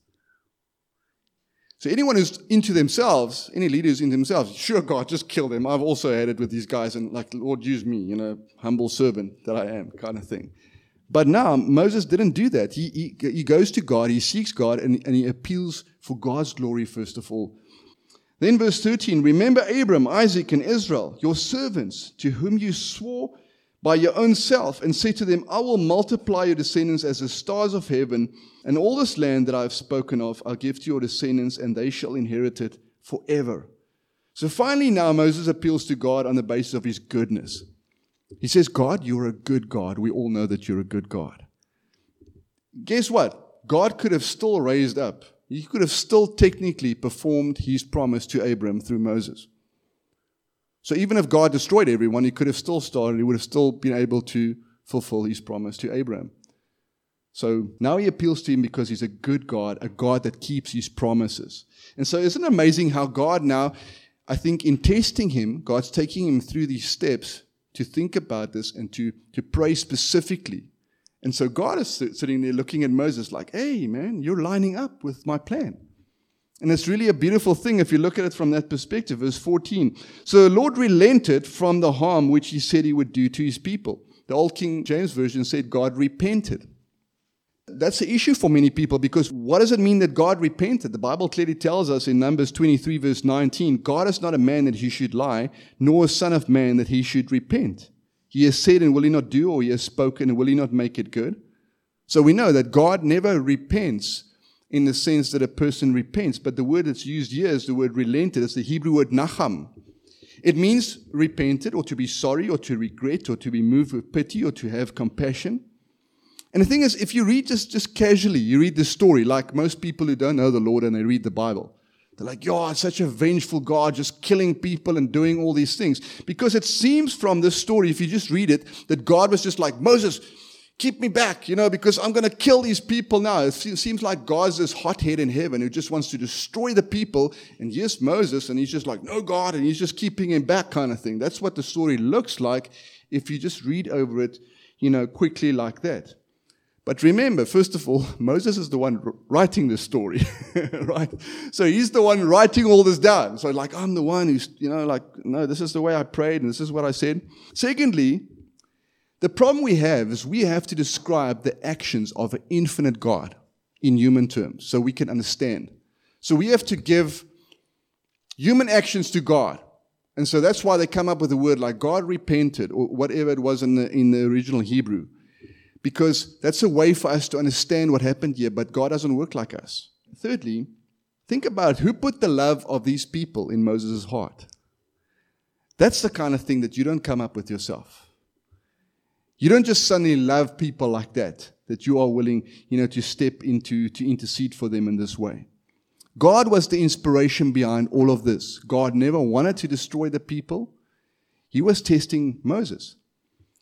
So anyone who's into themselves, any leader who's into themselves, sure, God, just kill them. I've also had it with these guys, and like, Lord, use me, you know, humble servant that I am, kind of thing. But now, Moses didn't do that. He, he, he goes to God, he seeks God, and, and he appeals for God's glory, first of all. Then verse thirteen, remember Abram, Isaac, and Israel, your servants, to whom you swore by your own self, and said to them, I will multiply your descendants as the stars of heaven, and all this land that I have spoken of I'll give to your descendants, and they shall inherit it forever. So finally now Moses appeals to God on the basis of his goodness. He says, God, you're a good God. We all know that you're a good God. Guess what? God could have still raised up. He could have still technically performed his promise to Abram through Moses. So even if God destroyed everyone, he could have still started. He would have still been able to fulfill his promise to Abraham. So now he appeals to him because he's a good God, a God that keeps his promises. And so isn't it amazing how God now, I think in testing him, God's taking him through these steps to think about this and to, to pray specifically. And so God is sitting there looking at Moses like, hey, man, you're lining up with my plan. And it's really a beautiful thing if you look at it from that perspective. Verse fourteen. So the Lord relented from the harm which he said he would do to his people. The old King James Version said God repented. That's the issue for many people, because what does it mean that God repented? The Bible clearly tells us in Numbers twenty-three verse nineteen, God is not a man that he should lie, nor a son of man that he should repent. He has said and will he not do, or he has spoken and will he not make it good? So we know that God never repents in the sense that a person repents. But the word that's used here is the word relented. It's the Hebrew word nacham. It means repented, or to be sorry, or to regret, or to be moved with pity, or to have compassion. And the thing is, if you read just, just casually, you read the story, like most people who don't know the Lord and they read the Bible, they're like, "Yo, it's such a vengeful God, just killing people and doing all these things." Because it seems from this story, if you just read it, that God was just like, "Moses, keep me back, you know, because I'm going to kill these people now." It seems like God's this hothead in heaven who just wants to destroy the people. And here's Moses, and he's just like, "No, God," and he's just keeping him back, kind of thing. That's what the story looks like if you just read over it, you know, quickly like that. But remember, first of all, Moses is the one writing this story, right? So he's the one writing all this down. So like, I'm the one who's, you know, like, no, this is the way I prayed and this is what I said. Secondly, the problem we have is we have to describe the actions of an infinite God in human terms so we can understand. So we have to give human actions to God. And so that's why they come up with a word like God repented, or whatever it was in the, in the original Hebrew. Because that's a way for us to understand what happened here, but God doesn't work like us. Thirdly, think about who put the love of these people in Moses' heart. That's the kind of thing that you don't come up with yourself. You don't just suddenly love people like that, that you are willing, you know, to step into, to intercede for them in this way. God was the inspiration behind all of this. God never wanted to destroy the people. He was testing Moses.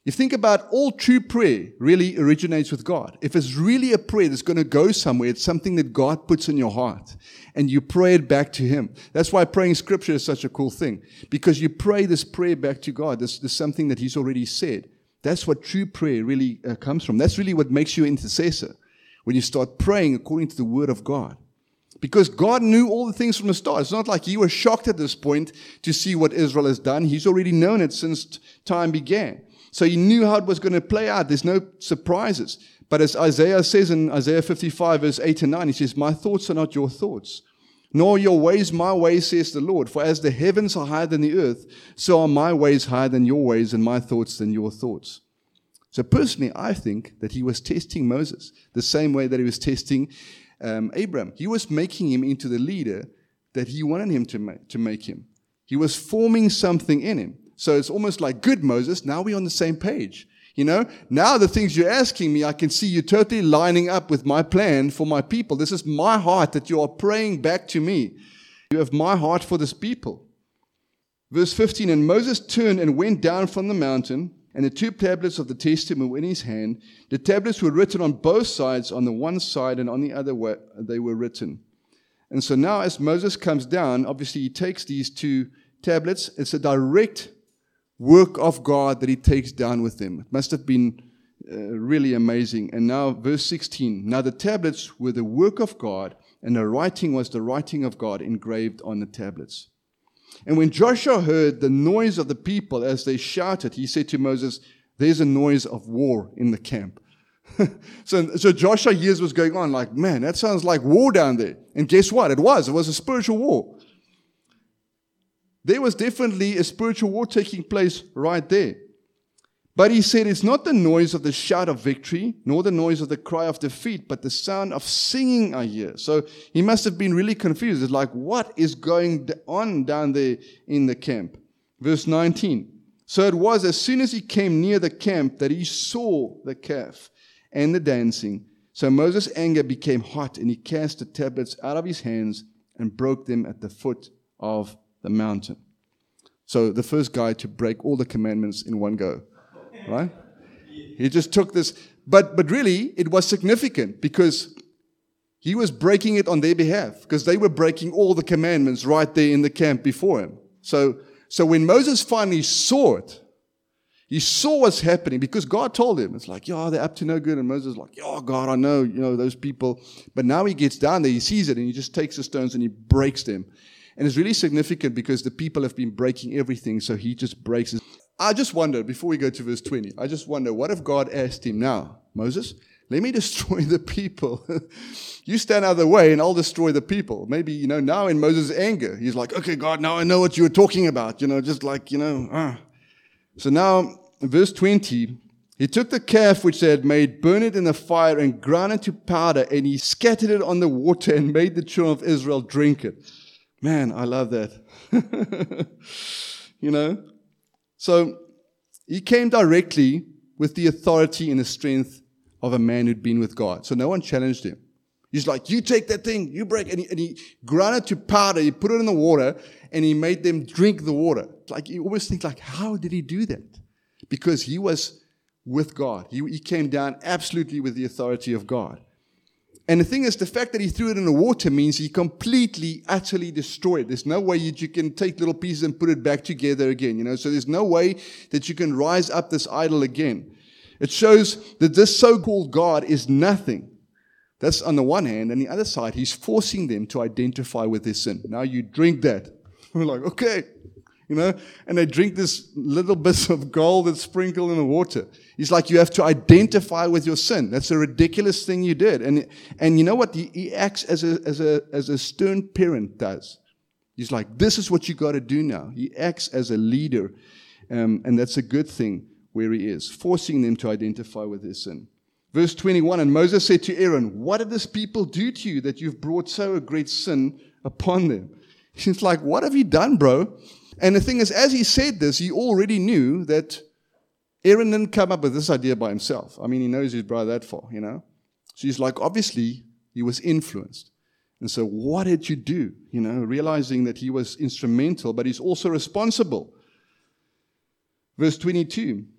You think about all true prayer really originates with God. If it's really a prayer that's going to go somewhere, it's something that God puts in your heart and you pray it back to Him. That's why praying Scripture is such a cool thing, because you pray this prayer back to God. This, this is something that He's already said. That's what true prayer really uh, comes from. That's really what makes you an intercessor, when you start praying according to the Word of God. Because God knew all the things from the start. It's not like He was shocked at this point to see what Israel has done. He's already known it since time began. So He knew how it was going to play out. There's no surprises. But as Isaiah says in Isaiah fifty-five, verse eight and nine, he says, "My thoughts are not your thoughts, nor your ways my ways, says the Lord. For as the heavens are higher than the earth, so are my ways higher than your ways, and my thoughts than your thoughts." So personally, I think that He was testing Moses the same way that He was testing um, Abraham. He was making him into the leader that He wanted him to make, to make him. He was forming something in him. So it's almost like, good, Moses, now we're on the same page. You know, now the things you're asking me, I can see you totally lining up with my plan for my people. This is my heart that you are praying back to me. You have my heart for this people. Verse fifteen, "And Moses turned and went down from the mountain, and the two tablets of the testament were in his hand. The tablets were written on both sides, on the one side and on the other way they were written." And so now as Moses comes down, obviously he takes these two tablets. It's a direct work of God that He takes down with them. It must have been uh, really amazing. And now verse sixteen, "Now the tablets were the work of God, and the writing was the writing of God engraved on the tablets. And when Joshua heard the noise of the people as they shouted, he said to Moses, 'There's a noise of war in the camp.'" so, so Joshua hears what's going on, like, man, that sounds like war down there. And guess what? It was. It was a spiritual war. There was definitely a spiritual war taking place right there. But he said, "It's not the noise of the shout of victory, nor the noise of the cry of defeat, but the sound of singing I hear." So he must have been really confused. It's like, what is going on down there in the camp? Verse nineteen, "So it was as soon as he came near the camp that he saw the calf and the dancing. So Moses' anger became hot, and he cast the tablets out of his hands and broke them at the foot of the mountain." So the first guy to break all the commandments in one go, right? He just took this, but but really it was significant because he was breaking it on their behalf, because they were breaking all the commandments right there in the camp before him. So so when Moses finally saw it, he saw what's happening because God told him. It's like, yeah, they're up to no good. And Moses is like, yeah, God, I know, you know, those people. But now he gets down there, he sees it, and he just takes the stones and he breaks them. And it's really significant because the people have been breaking everything, so he just breaks it. I just wonder, before we go to verse twenty, I just wonder, what if God asked him now, "Moses, let me destroy the people. You stand out of the way and I'll destroy the people." Maybe, you know, now in Moses' anger, he's like, "Okay, God, now I know what you were talking about." You know, just like, you know. Ah. So now, in verse twenty, "He took the calf which they had made, burned it in the fire, and ground it to powder, and he scattered it on the water and made the children of Israel drink it." Man, I love that. You know? So he came directly with the authority and the strength of a man who'd been with God. So no one challenged him. He's like, "You take that thing, you break." And he, and he ground it to powder, he put it in the water, and he made them drink the water. Like, you always think, like, how did he do that? Because he was with God. He, he came down absolutely with the authority of God. And the thing is, the fact that he threw it in the water means he completely, utterly destroyed. There's no way that you can take little pieces and put it back together again, you know. So there's no way that you can rise up this idol again. It shows that this so-called God is nothing. That's on the one hand. And the other side, he's forcing them to identify with their sin. Now you drink that. We're like, okay. You know, and they drink this little bits of gold that's sprinkled in the water. He's like, you have to identify with your sin. That's a ridiculous thing you did. And and you know what? He, he acts as a as a as a stern parent does. He's like, this is what you got to do now. He acts as a leader, um, and that's a good thing where he is, forcing them to identify with their sin. Verse twenty-one, "And Moses said to Aaron, 'What did this people do to you that you've brought so a great sin upon them?'" He's like, what have you done, bro? And the thing is, as he said this, he already knew that Aaron didn't come up with this idea by himself. I mean, he knows his brother that far, you know. So he's like, obviously, he was influenced. And so what did you do? You know, realizing that he was instrumental, but he's also responsible. Verse twenty-two,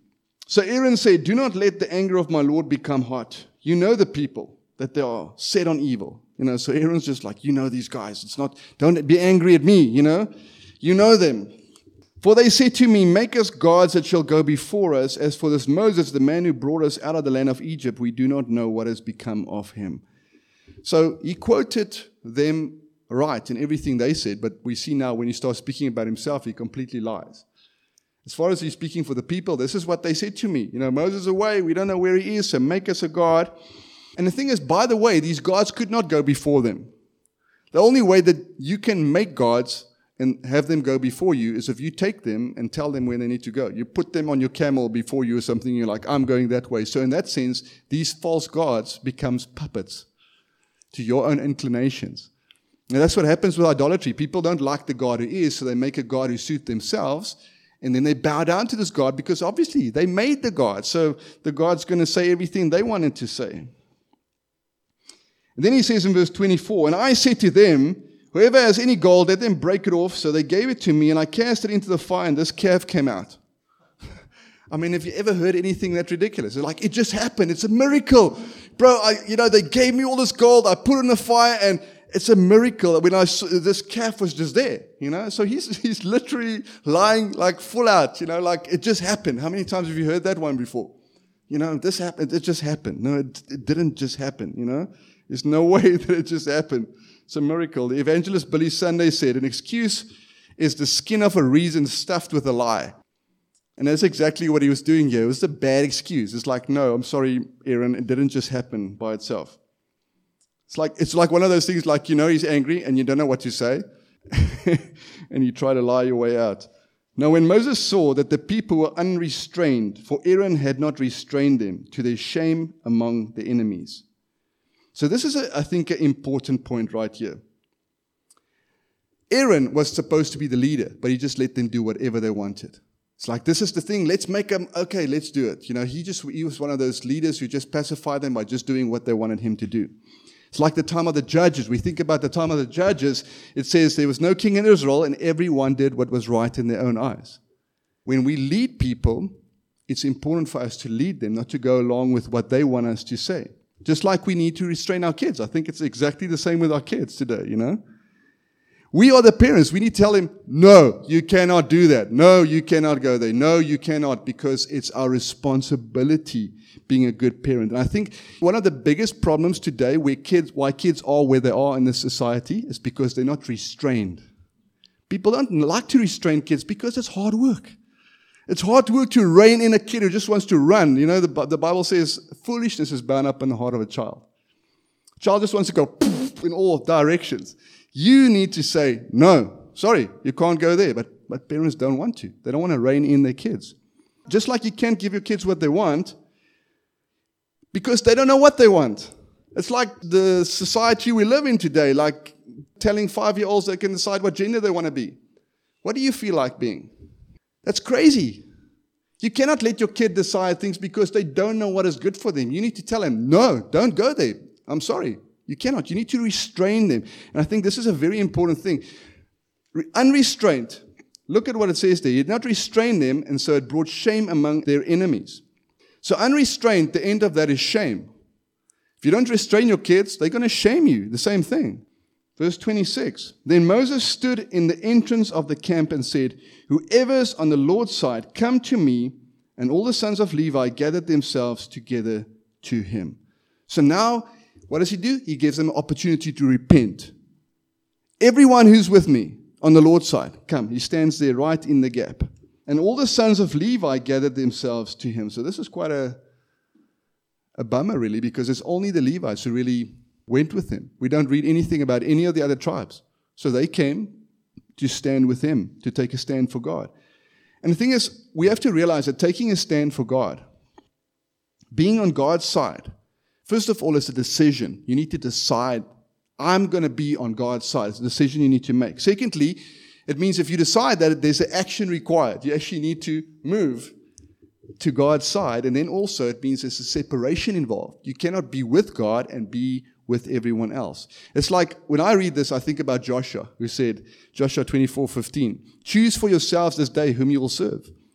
So Aaron said, do not let the anger of my Lord become hot. You know the people, that they are set on evil. You know, so Aaron's just like, you know these guys. It's not, don't be angry at me, you know. You know them. For they said to me, make us gods that shall go before us. As for this Moses, the man who brought us out of the land of Egypt, we do not know what has become of him. So he quoted them right in everything they said, but we see now when he starts speaking about himself, he completely lies. As far as he's speaking for the people, this is what they said to me. You know, Moses is away, we don't know where he is, so make us a god. And the thing is, by the way, these gods could not go before them. The only way that you can make gods and have them go before you is if you take them and tell them where they need to go. You put them on your camel before you or something, you're like, I'm going that way. So in that sense, these false gods becomes puppets to your own inclinations. And that's what happens with idolatry. People don't like the God who is, so they make a God who suits themselves. And then they bow down to this God because obviously they made the God. So the God's going to say everything they wanted to say. And then he says in verse twenty-four, and I said to them, whoever has any gold, let them break it off. So they gave it to me, and I cast it into the fire, and this calf came out. I mean, have you ever heard anything that ridiculous? It's like, it just happened. It's a miracle. Bro, I, you know, they gave me all this gold. I put it in the fire, and it's a miracle. When I saw, this calf was just there, you know. So he's he's literally lying like full out, you know, like it just happened. How many times have you heard that one before? You know, this happened. It just happened. No, it, it didn't just happen, you know. There's no way that it just happened. It's a miracle. The evangelist Billy Sunday said, an excuse is the skin of a reason stuffed with a lie. And that's exactly what he was doing here. It was a bad excuse. It's like, no, I'm sorry, Aaron, it didn't just happen by itself. It's like it's like one of those things like, you know, he's angry and you don't know what to say. And you try to lie your way out. Now, when Moses saw that the people were unrestrained, for Aaron had not restrained them, to their shame among the enemies. So this is, a, I think, an important point right here. Aaron was supposed to be the leader, but he just let them do whatever they wanted. It's like, this is the thing, let's make them, okay, let's do it. You know, he just he was one of those leaders who just pacified them by just doing what they wanted him to do. It's like the time of the judges. We think about the time of the judges. It says there was no king in Israel, and everyone did what was right in their own eyes. When we lead people, it's important for us to lead them, not to go along with what they want us to say. Just like we need to restrain our kids. I think it's exactly the same with our kids today, you know. We are the parents. We need to tell them, no, you cannot do that. No, you cannot go there. No, you cannot, because it's our responsibility being a good parent. And I think one of the biggest problems today where kids, why kids are where they are in this society is because they're not restrained. People don't like to restrain kids because it's hard work. It's hard work to rein in a kid who just wants to run. You know, the, the Bible says foolishness is bound up in the heart of a child. A child just wants to go poof in all directions. You need to say, no, sorry, you can't go there. But, but parents don't want to. They don't want to rein in their kids. Just like you can't give your kids what they want because they don't know what they want. It's like the society we live in today, like telling five-year-olds they can decide what gender they want to be. What do you feel like being? That's crazy. You cannot let your kid decide things because they don't know what is good for them. You need to tell them, no, don't go there. I'm sorry. You cannot. You need to restrain them. And I think this is a very important thing. Re- unrestrained. Look at what it says there. You did not restrain them, and so it brought shame among their enemies. So unrestrained, the end of that is shame. If you don't restrain your kids, they're going to shame you. The same thing. Verse twenty-six, then Moses stood in the entrance of the camp and said, whoever's on the Lord's side, come to me. And all the sons of Levi gathered themselves together to him. So now, what does he do? He gives them an opportunity to repent. Everyone who's with me on the Lord's side, come. He stands there right in the gap. And all the sons of Levi gathered themselves to him. So this is quite a, a bummer, really, because it's only the Levites who really went with him. We don't read anything about any of the other tribes. So they came to stand with him, to take a stand for God. And the thing is, we have to realize that taking a stand for God, being on God's side, first of all, is a decision. You need to decide, I'm going to be on God's side. It's a decision you need to make. Secondly, it means if you decide that there's an action required, you actually need to move to God's side. And then also it means there's a separation involved. You cannot be with God and be with everyone else. It's like when I read this, I think about Joshua, who said, Joshua twenty-four fifteen, choose for yourselves this day whom you will serve,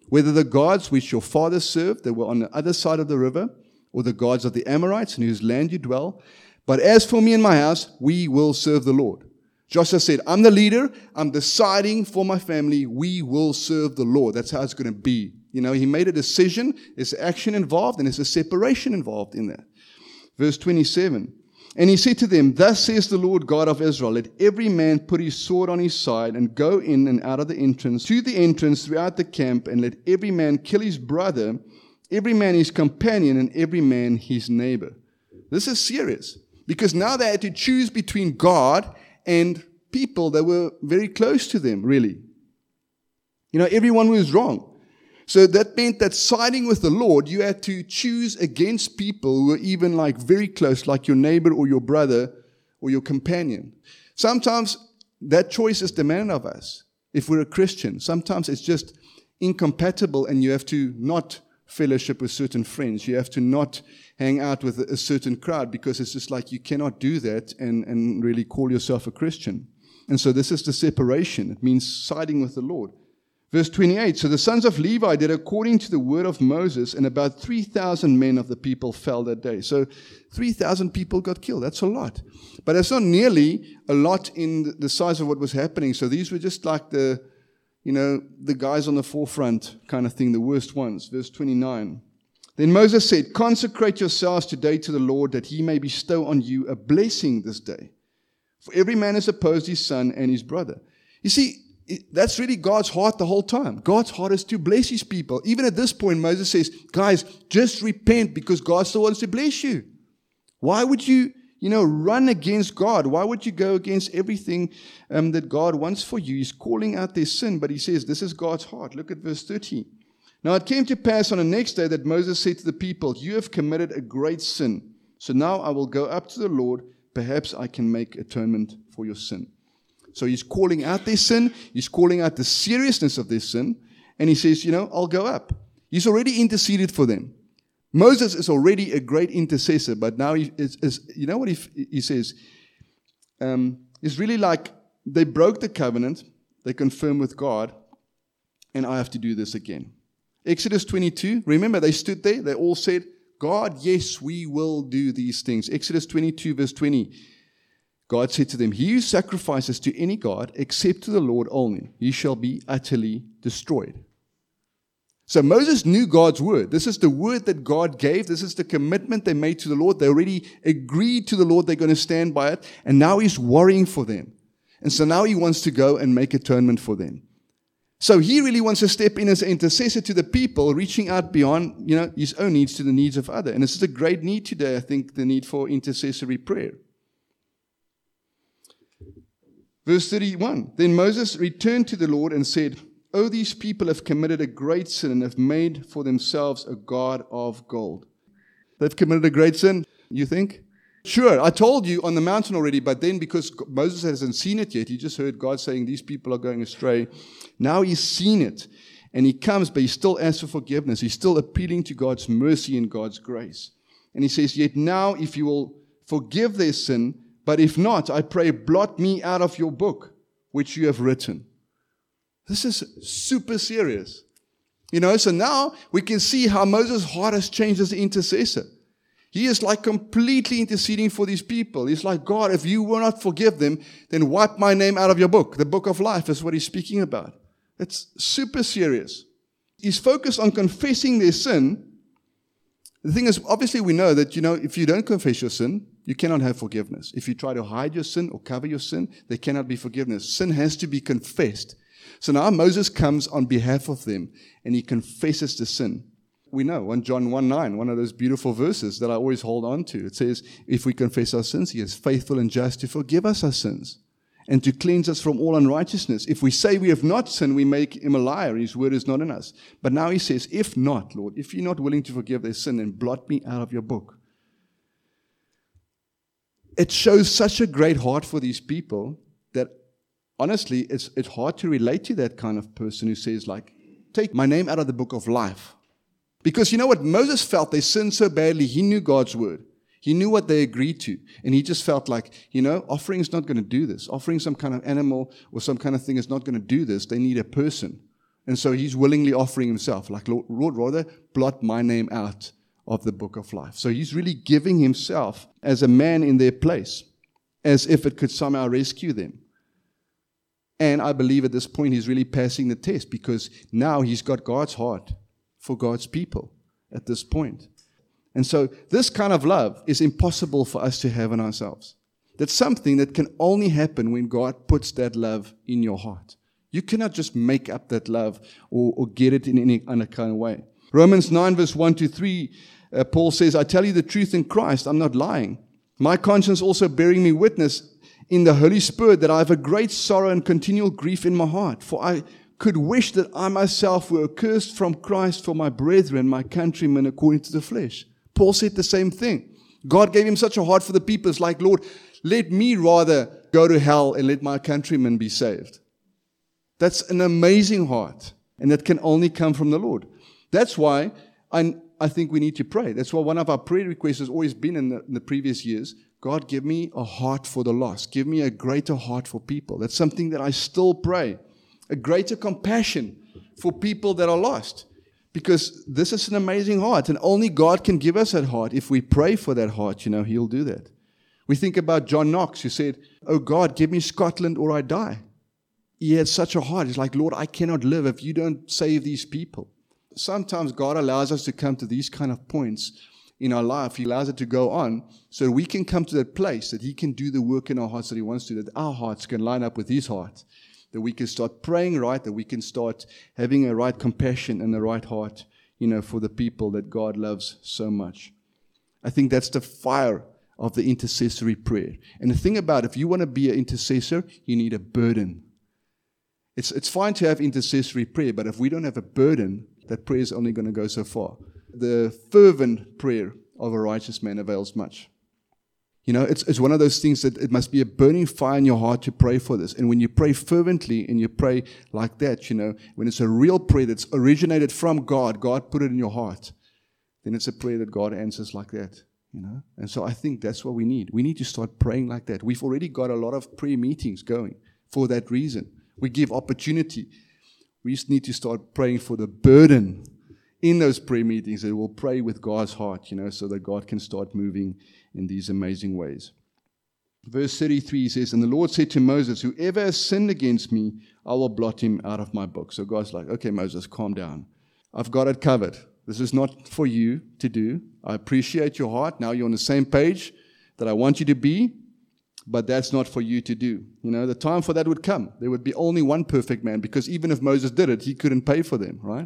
whether the gods which your fathers served that were on the other side of the river, or the gods of the Amorites in whose land you dwell. But as for me and my house, we will serve the Lord. Joshua said, I'm the leader. I'm deciding for my family. We will serve the Lord. That's how it's going to be. You know, he made a decision. There's action involved, and there's a separation involved in that. Verse twenty-seven. And he said to them, Thus says the Lord God of Israel, let every man put his sword on his side and go in and out of the entrance to the entrance throughout the camp, and let every man kill his brother, every man his companion, and every man his neighbor. This is serious, because now they had to choose between God and people that were very close to them, really. You know, everyone was wrong. So that meant that siding with the Lord, you had to choose against people who were even like very close, like your neighbor or your brother or your companion. Sometimes that choice is demanded of us if we're a Christian. Sometimes it's just incompatible, and you have to not fellowship with certain friends. You have to not hang out with a certain crowd, because it's just like you cannot do that and, and really call yourself a Christian. And so this is the separation. It means siding with the Lord. Verse twenty-eight, so the sons of Levi did according to the word of Moses, and about three thousand men of the people fell that day. So three thousand people got killed. That's a lot. But it's not nearly a lot in the size of what was happening. So these were just like the, you know, the guys on the forefront kind of thing, the worst ones. Verse twenty-nine. Then Moses said, consecrate yourselves today to the Lord, that he may bestow on you a blessing this day. For every man has opposed his son and his brother. You see, that's really God's heart the whole time. God's heart is to bless his people. Even at this point, Moses says, guys, just repent, because God still wants to bless you. Why would you, you know, run against God? Why would you go against everything um, that God wants for you? He's calling out their sin, but he says, this is God's heart. Look at verse thirty. Now it came to pass on the next day that Moses said to the people, you have committed a great sin. So now I will go up to the Lord. Perhaps I can make atonement for your sin. So he's calling out their sin. He's calling out the seriousness of their sin. And he says, you know, I'll go up. He's already interceded for them. Moses is already a great intercessor, but now he is, is you know what he, he says? Um, it's really like they broke the covenant. They confirmed with God. And I have to do this again. Exodus twenty-two. Remember, they stood there. They all said, God, yes, we will do these things. Exodus twenty-two, verse twenty. God said to them, he who sacrifices to any god except to the Lord only, he shall be utterly destroyed. So Moses knew God's word. This is the word that God gave. This is the commitment they made to the Lord. They already agreed to the Lord. They're going to stand by it. And now he's worrying for them. And so now he wants to go and make atonement for them. So he really wants to step in as an intercessor to the people, reaching out beyond, you know, his own needs to the needs of others. And this is a great need today, I think, the need for intercessory prayer. Verse thirty-one, then Moses returned to the Lord and said, oh, these people have committed a great sin and have made for themselves a god of gold. They've committed a great sin, you think? Sure, I told you on the mountain already, but then because Moses hasn't seen it yet, he just heard God saying these people are going astray. Now he's seen it, and he comes, but he still asks for forgiveness. He's still appealing to God's mercy and God's grace. And he says, yet now if you will forgive their sin, but if not, I pray, blot me out of your book, which you have written. This is super serious. You know, so now we can see how Moses' heart has changed as an intercessor. He is like completely interceding for these people. He's like, God, if you will not forgive them, then wipe my name out of your book. The book of life is what he's speaking about. It's super serious. He's focused on confessing their sin. The thing is, obviously we know that, you know, if you don't confess your sin, you cannot have forgiveness. If you try to hide your sin or cover your sin, there cannot be forgiveness. Sin has to be confessed. So now Moses comes on behalf of them and he confesses the sin. We know, in John one nine, one of those beautiful verses that I always hold on to. It says, if we confess our sins, he is faithful and just to forgive us our sins and to cleanse us from all unrighteousness. If we say we have not sinned, we make him a liar. His word is not in us. But now he says, if not, Lord, if you're not willing to forgive their sin, then blot me out of your book. It shows such a great heart for these people that honestly, it's, it's hard to relate to that kind of person who says, like, take my name out of the book of life. Because you know what? Moses felt they sinned so badly, he knew God's word. He knew what they agreed to. And he just felt like, you know, offering is not going to do this. Offering some kind of animal or some kind of thing is not going to do this. They need a person. And so he's willingly offering himself, like, Lord, Lord, rather blot my name out of the book of life. So he's really giving himself as a man in their place, as if it could somehow rescue them. And I believe at this point he's really passing the test, because now he's got God's heart for God's people at this point. And so this kind of love is impossible for us to have in ourselves. That's something that can only happen when God puts that love in your heart. You cannot just make up that love or, or get it in any other kind of way. Romans nine verse one to three, uh, Paul says, I tell you the truth in Christ, I'm not lying. My conscience also bearing me witness in the Holy Spirit that I have a great sorrow and continual grief in my heart. For I could wish that I myself were accursed from Christ for my brethren, my countrymen, according to the flesh. Paul said the same thing. God gave him such a heart for the people. It's like, Lord, let me rather go to hell and let my countrymen be saved. That's an amazing heart. And that can only come from the Lord. That's why I, I think we need to pray. That's why one of our prayer requests has always been in the, in the previous years, God, give me a heart for the lost. Give me a greater heart for people. That's something that I still pray. A greater compassion for people that are lost. Because this is an amazing heart. And only God can give us that heart. If we pray for that heart, you know, He'll do that. We think about John Knox, who said, oh God, give me Scotland or I die. He had such a heart. He's like, Lord, I cannot live if you don't save these people. Sometimes God allows us to come to these kind of points in our life. He allows it to go on so that we can come to that place that He can do the work in our hearts that He wants to, that our hearts can line up with His heart, that we can start praying right, that we can start having a right compassion and the right heart, you know, for the people that God loves so much. I think that's the fire of the intercessory prayer. And the thing about, if you want to be an intercessor, you need a burden. It's, it's fine to have intercessory prayer, but if we don't have a burden, that prayer is only going to go so far. The fervent prayer of a righteous man avails much. You know, it's, it's one of those things that it must be a burning fire in your heart to pray for this. And when you pray fervently and you pray like that, you know, when it's a real prayer that's originated from God, God put it in your heart, then it's a prayer that God answers like that, you know. And so I think that's what we need. We need to start praying like that. We've already got a lot of prayer meetings going for that reason. We give opportunity. We just need to start praying for the burden in those prayer meetings, that we'll pray with God's heart, you know, so that God can start moving in these amazing ways. Verse thirty-three says, and the Lord said to Moses, whoever has sinned against me, I will blot him out of my book. So God's like, okay, Moses, calm down. I've got it covered. This is not for you to do. I appreciate your heart. Now you're on the same page that I want you to be, but that's not for you to do. You know, the time for that would come. There would be only one perfect man, because even if Moses did it, he couldn't pay for them, right?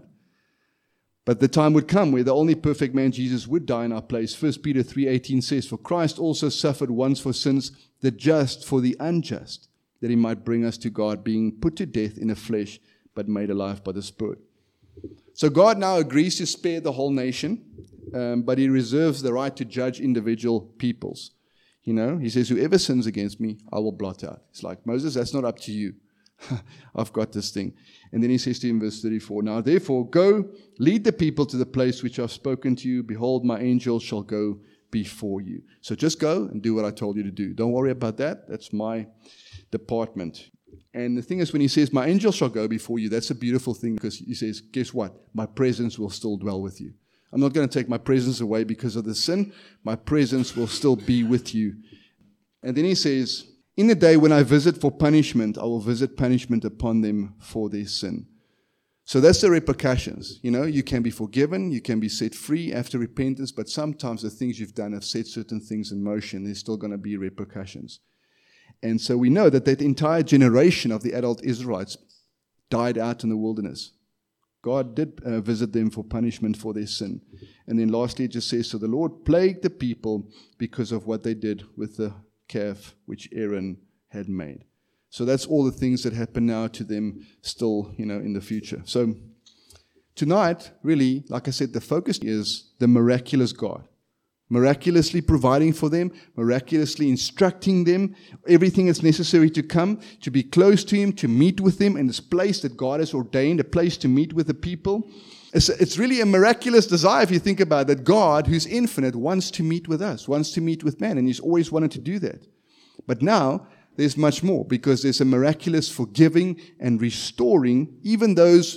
But the time would come where the only perfect man, Jesus, would die in our place. First Peter three eighteen says, for Christ also suffered once for sins, the just for the unjust, that He might bring us to God, being put to death in the flesh, but made alive by the Spirit. So God now agrees to spare the whole nation, um, but He reserves the right to judge individual peoples. You know, He says, whoever sins against me, I will blot out. It's like, Moses, that's not up to you. I've got this thing. And then He says to him, verse thirty-four, now therefore go, lead the people to the place which I've spoken to you. Behold, my angel shall go before you. So just go and do what I told you to do. Don't worry about that. That's my department. And the thing is, when He says, my angel shall go before you, that's a beautiful thing, because He says, guess what? My presence will still dwell with you. I'm not going to take my presence away because of the sin. My presence will still be with you. And then He says, in the day when I visit for punishment, I will visit punishment upon them for their sin. So that's the repercussions. You know, you can be forgiven, you can be set free after repentance, but sometimes the things you've done have set certain things in motion. There's still going to be repercussions. And so we know that that entire generation of the adult Israelites died out in the wilderness. God did uh, visit them for punishment for their sin. And then lastly, it just says, so the Lord plagued the people because of what they did with the calf which Aaron had made. So that's all the things that happen now to them still, you know, in the future. So tonight, really, like I said, the focus is the miraculous God. Miraculously providing for them, miraculously instructing them, everything that's necessary to come, to be close to Him, to meet with Him in this place that God has ordained, a place to meet with the people. It's, it's really a miraculous desire, if you think about it, that God, who's infinite, wants to meet with us, wants to meet with man, and He's always wanted to do that. But now, there's much more, because there's a miraculous forgiving and restoring even those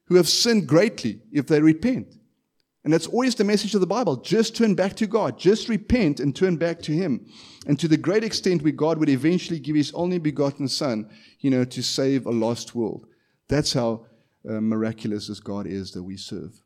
who have sinned greatly if they repent. And that's always the message of the Bible. Just turn back to God. Just repent and turn back to Him. And to the great extent where God would eventually give His only begotten Son, you know, to save a lost world. That's how uh, miraculous this God is that we serve.